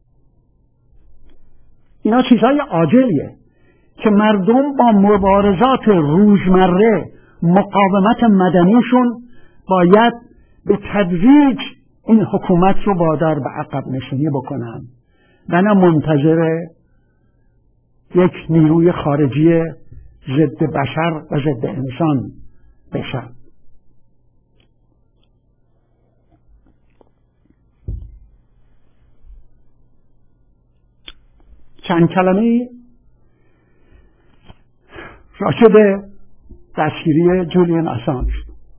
اینا چیزهای عاجلیه که مردم با مبارزات روزمره مقاومت مدنیشون باید به تدریج این حکومت رو وادار به عقب نشینی بکنن و نه منتظر یک نیروی خارجی ضد بشر و ضد انسان بشن. چند کلمه راجع به دستگیری جولیان آسانج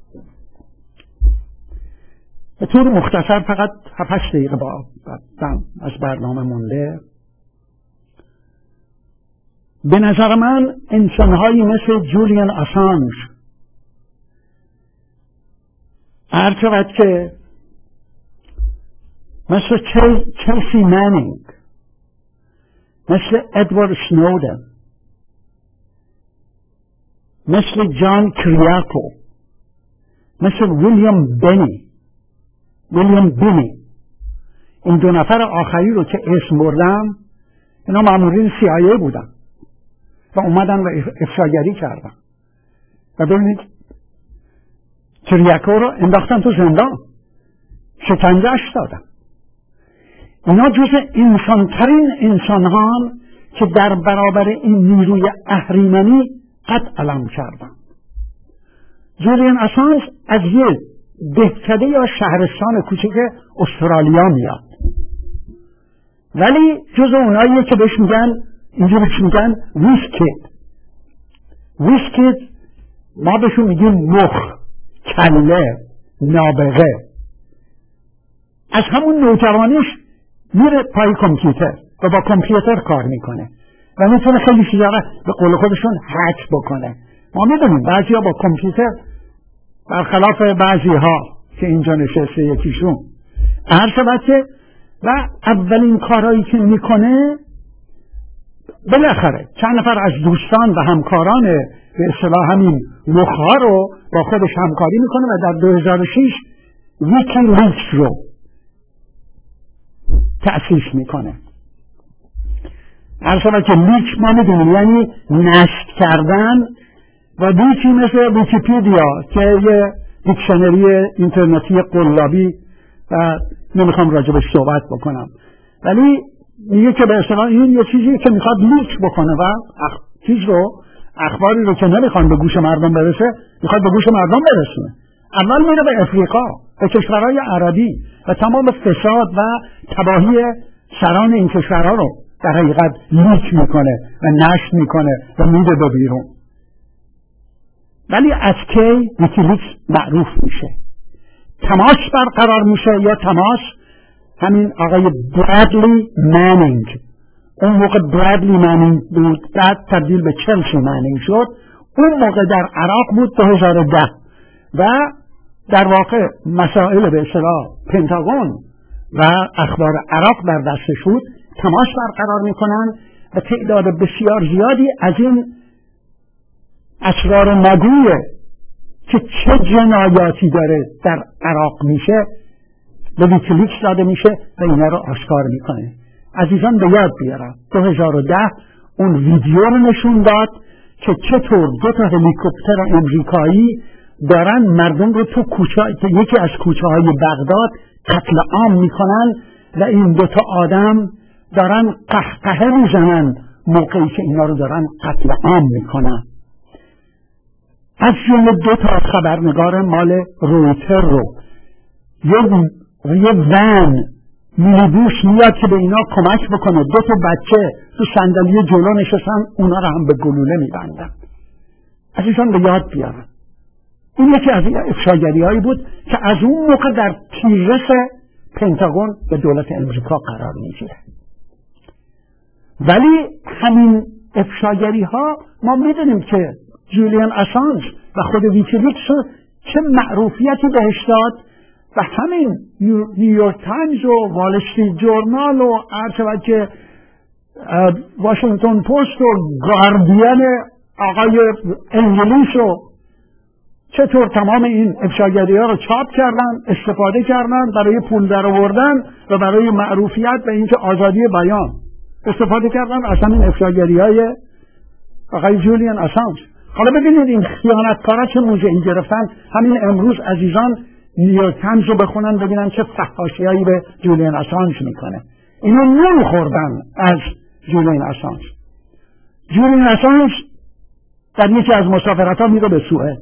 به طور مختصر، فقط 7-8 دقیقه از برنامه مونده. به نظر من انسانهایی مثل جولیان آسانج، هرچقدر که مثل چلسی مانینگ، مثل ادوارد سنودن، مثل جان کریاکو، مثل ویلیام بینی، این 2 نفر آخری رو که اسم بردم، اینا مامورین CIA بودن و اومدن و افشاگری کردن و ببینید کریاکو رو انداختن تو زندان، شکنجهش دادن. اینا جز انسانترین انسان‌ها که در برابر این نیروی اهریمنی قد علم کردن. جولیان آسانج از یه دهکده یا شهرستان کوچک استرالیا میاد، ولی جز اوناییه که بهش میگن، اینجا بهش میگن ویسکید، ما بهشون میگیم مخ، کله، نابغه. از همون نوجوانیش میره پای کامپیوتر و با کامپیوتر کار میکنه و میتونه خیلی چیزا به قول خودشون هک بکنه. ما میدونیم بعضی ها با کامپیوتر برخلاف بعضی ها که اینجا نشسته یکیشون هر شبکه و اولین کارهایی که میکنه بالاخره چند نفر از دوستان و همکاران به اصطلاح همین مخها رو با خودش همکاری میکنه و در 2006 ویکیلیکس رو تأسیس میکنه. هر شبکه لیک ما میدونیم یعنی نشت کردن و لیکی مثل ویکیپیدیا که یه دیکشنری اینترنتی قلابی و نمیخوام راجبش صحبت بکنم، ولی میگه که به اصطلاح این یه چیزیه که میخواد لیک بکنه و چیز رو، اخباری رو که نمیخوان به گوش مردم برسه میخواد به گوش مردم برسونه. اول میره به افریقا، به کشورهای عربی و تمام فساد و تباهی سران این کشورها رو در حقیقت لیک میکنه و نشر میکنه و میده به بیرون. ولی از کی ویکیلیکس معروف میشه؟ تماس برقرار میشه یا تماس همین آقای برادلی مانینگ، اون موقع برادلی مانینگ بود، بعد تبدیل به چلسی مانینگ شد، اون موقع در عراق بود 2010 و در واقع مسائل به اصطلاح پنتاگون و اخبار عراق در دستش بود. تماس برقرار میکنن و تعداد بسیار زیادی از این اسرار مگویه که چه جنایاتی داره در عراق میشه به ویکیلیکس داده میشه و اینا رو آشکار میکنه. عزیزان به یاد بیارم 2010 اون ویدیو رو نشون داد که چطور 2 هلیکوپتر امریکایی دارن مردم رو تو کوچه، یکی از کوچه های بغداد قتل عام میکنن و این 2 آدم دارن قهقهه میزنن موقعی که اینا رو دارن قتل عام میکنن. از جمله 2 خبرنگار مال رویتر رو یه ون مینیبوس میاد که به اینا کمک بکنه. 2 تا بچه تو صندلی جلو نشستن، اونا رو هم به گلوله میبندن. از ایشان به یاد بیارن. این یکی از افشاگری هایی بود که از اون موقع در تیررس پنتاگون به دولت امریکا قرار میگیره. ولی همین افشاگری ها ما میدونیم که جولیان اسانج و خود ویکیلیکس چه معروفیتی بهش داد و همین نیویورک تایمز و وال استریت جورنال و عرض که واشنگتن پست و گاردین آقای انگلیس و چطور تمام این افشاگری ها رو چاپ کردن، استفاده کردن برای پول در آوردن و برای معروفیت و اینکه آزادی بیان استفاده کردن از همین افشاگری های آقای جولیان اسانج. حالا ببینید این خیانتکارا چه موضعی گرفتن. همین امروز عزیزان نیویورک تایمز رو بخونن ببینن چه فحاشیایی به جولیان اسانج میکنه. اینو نمیخوردن از جولیان اسانج. جولیان اسانج در یکی از مسافرت‌ها میره به سوئد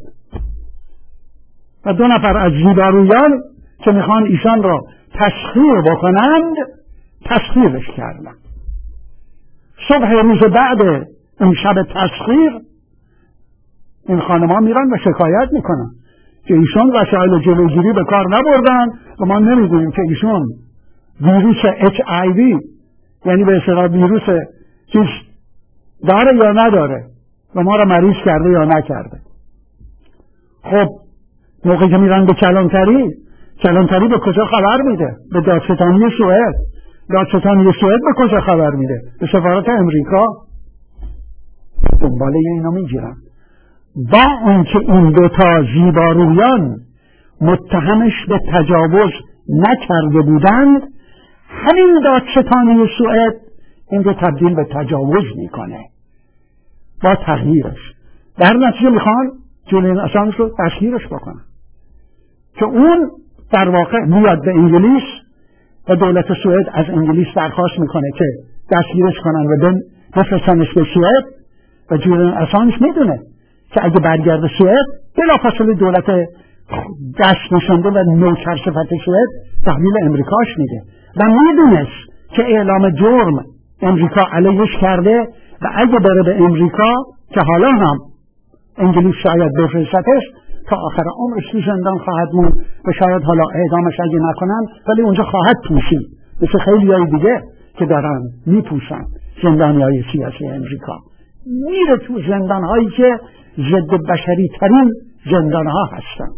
و 2 نفر از زیبارویان که میخوان ایشان را تسخیر بکنند تسخیرش کردن. صبح روز بعد این شب تسخیر این خانم‌ها میرن و شکایت میکنن که ایشون وسایل جلوگیری به کار نبردن و ما نمیدونیم که ایشون ویروس HIV یعنی به اصطلاح ویروس چیز داره یا نداره و ما را مریض کرده یا نکرده. خب موقعی که میرن به کلانتری به کجا خبر میده؟ به دادستانی سوئد. دادستانی سوئد به کجا خبر میده؟ به سفارت امریکا. دنباله اینا میگیرن. با اونکه این 2 تا زیبارویان متهمش به تجاوز نکرده بودند، همین دادستانی سوئد این رو تبدیل به تجاوز میکنه با تغییرش. در نتیجه میخوان جولیان اسانج رو تسخیرش بکنن که اون در واقع میاد به انگلیس و دولت سوئد از انگلیس درخواست میکنه که دستگیرش کنن و بفرستنش به سوئد و جولیان اسانج میدونه که اگه برگرده سوئد بلافاصله دولت دست نشانده و نوکر صفت سوئد تحویل امریکاش میده و میدونست که اعلام جرم امریکا علیهش کرده و اگه بره به امریکا که حالا هم انگلیس شاید بفرستش تا آخر عمرش تو زندان خواهد موند و شاید حالا اعدامش اگه نکنن ولی اونجا خواهد پوشید مثل خیلی های دیگه که دارن میپوشن زندانی های سیاسی امریکا. میره تو زندان هایی که ضد بشری ترین زندان ها هستن.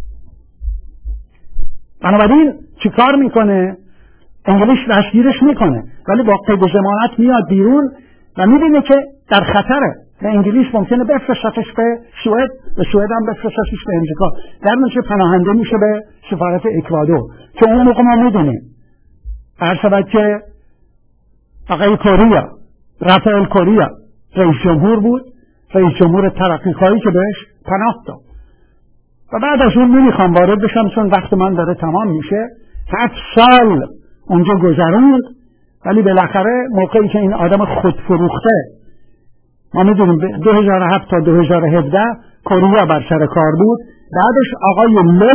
بنابراین چی کار میکنه؟ انگلیس دستگیرش میکنه ولی با قید ضمانت میاد بیرون و میبینه که در خطره و انگلیس ممکنه بفرستش به سوئد و سوئد هم بفرستش به امریکا. در نتیجه پناهنده میشه به سفارت اکوادور که اون موقع ما میدونیم هر که آقای کوریا رافائل کوریا رئیس جمهور بود، رئیس جمهور ترقیخواهی که بهش پناه داد و بعد از اون نمیخوام وارد بشم چون وقت من داره تمام میشه. 7 سال اونجا گذروند ولی بالاخره موقعی که این آدم خودفروخته ما میدونیم 2007 تا 2017 کوریا بر سر کار بود، بعدش آقای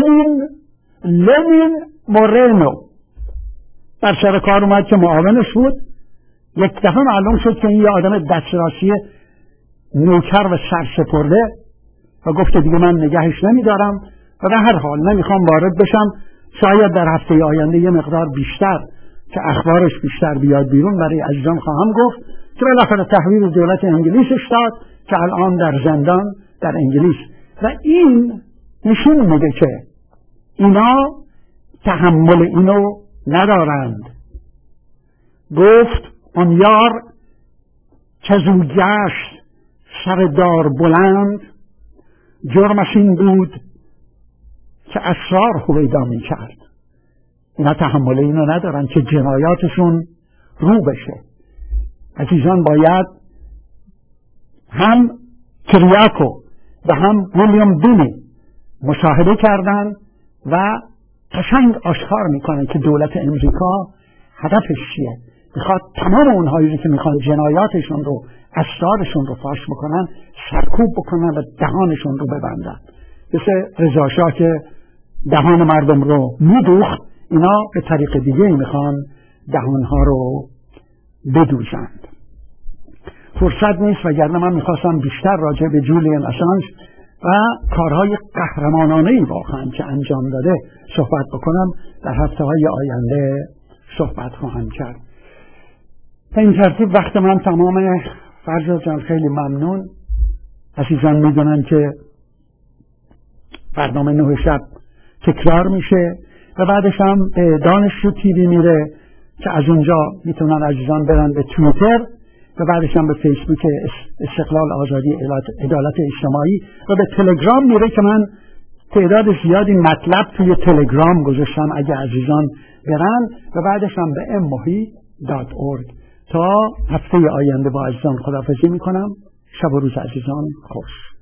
لنین مورینو بر سر کار اومد که معاونش بود. یک دفعه معلوم شد که این یه آدم دسترسی نوکر و سرسپرده و گفت دیگه من نگهش نمیدارم و به هر حال نمیخوام وارد بشم. شاید در هفته آینده یه مقدار بیشتر که اخبارش بیشتر بیاد بیرون برای عزیزان خواهم گفت که بالاخره تحویل دولت انگلیسش داد که الان در زندان در انگلیس و این نشون میده که اینا تحمل اینو ندارند. گفت آن یار که زو گشت سر دار بلند، جرمش این بود که اسرار هویدا می کرد. اینا تحمل اینو ندارن که جنایاتشون رو بشه. عزیزان باید هم کریاکو و هم ویلیام بینی مشاهده کردن و قشنگ آشکار میکنن که دولت امریکا هدفش چیه. میخواد تمام اونهایی که میخواد جنایاتشون رو اسرارشون رو فاش بکنن سرکوب بکنن و دهانشون رو ببندن. مثل رضا شاه که دهان مردم رو میدوخت اینا به طریق دیگه میخوان دهانها رو بدوزند. فرصت نیست، وگرنه من میخواستم بیشتر راجع به جولیان اسانژ و کارهای قهرمانانه‌ای واقعا که انجام داده صحبت بکنم. در هفته‌های آینده صحبت خواهم کرد. به این ترتیب وقت من تمام. فرزاد جان خیلی ممنون. عزیزان میدونن که برنامه 9 شب تکرار میشه و بعدش هم به دانشجو تیوی میره که از اونجا میتونن عزیزان برن به توییتر و بعدش هم به فیسبوک استقلال آزادی عدالت اجتماعی و به تلگرام میره که من تعداد زیادی مطلب توی تلگرام گذاشتم اگه عزیزان برن و بعدش هم به mmohi.org. تا هفته آینده با عزیزان خداحافظی میکنم. شب و روز عزیزان خوش.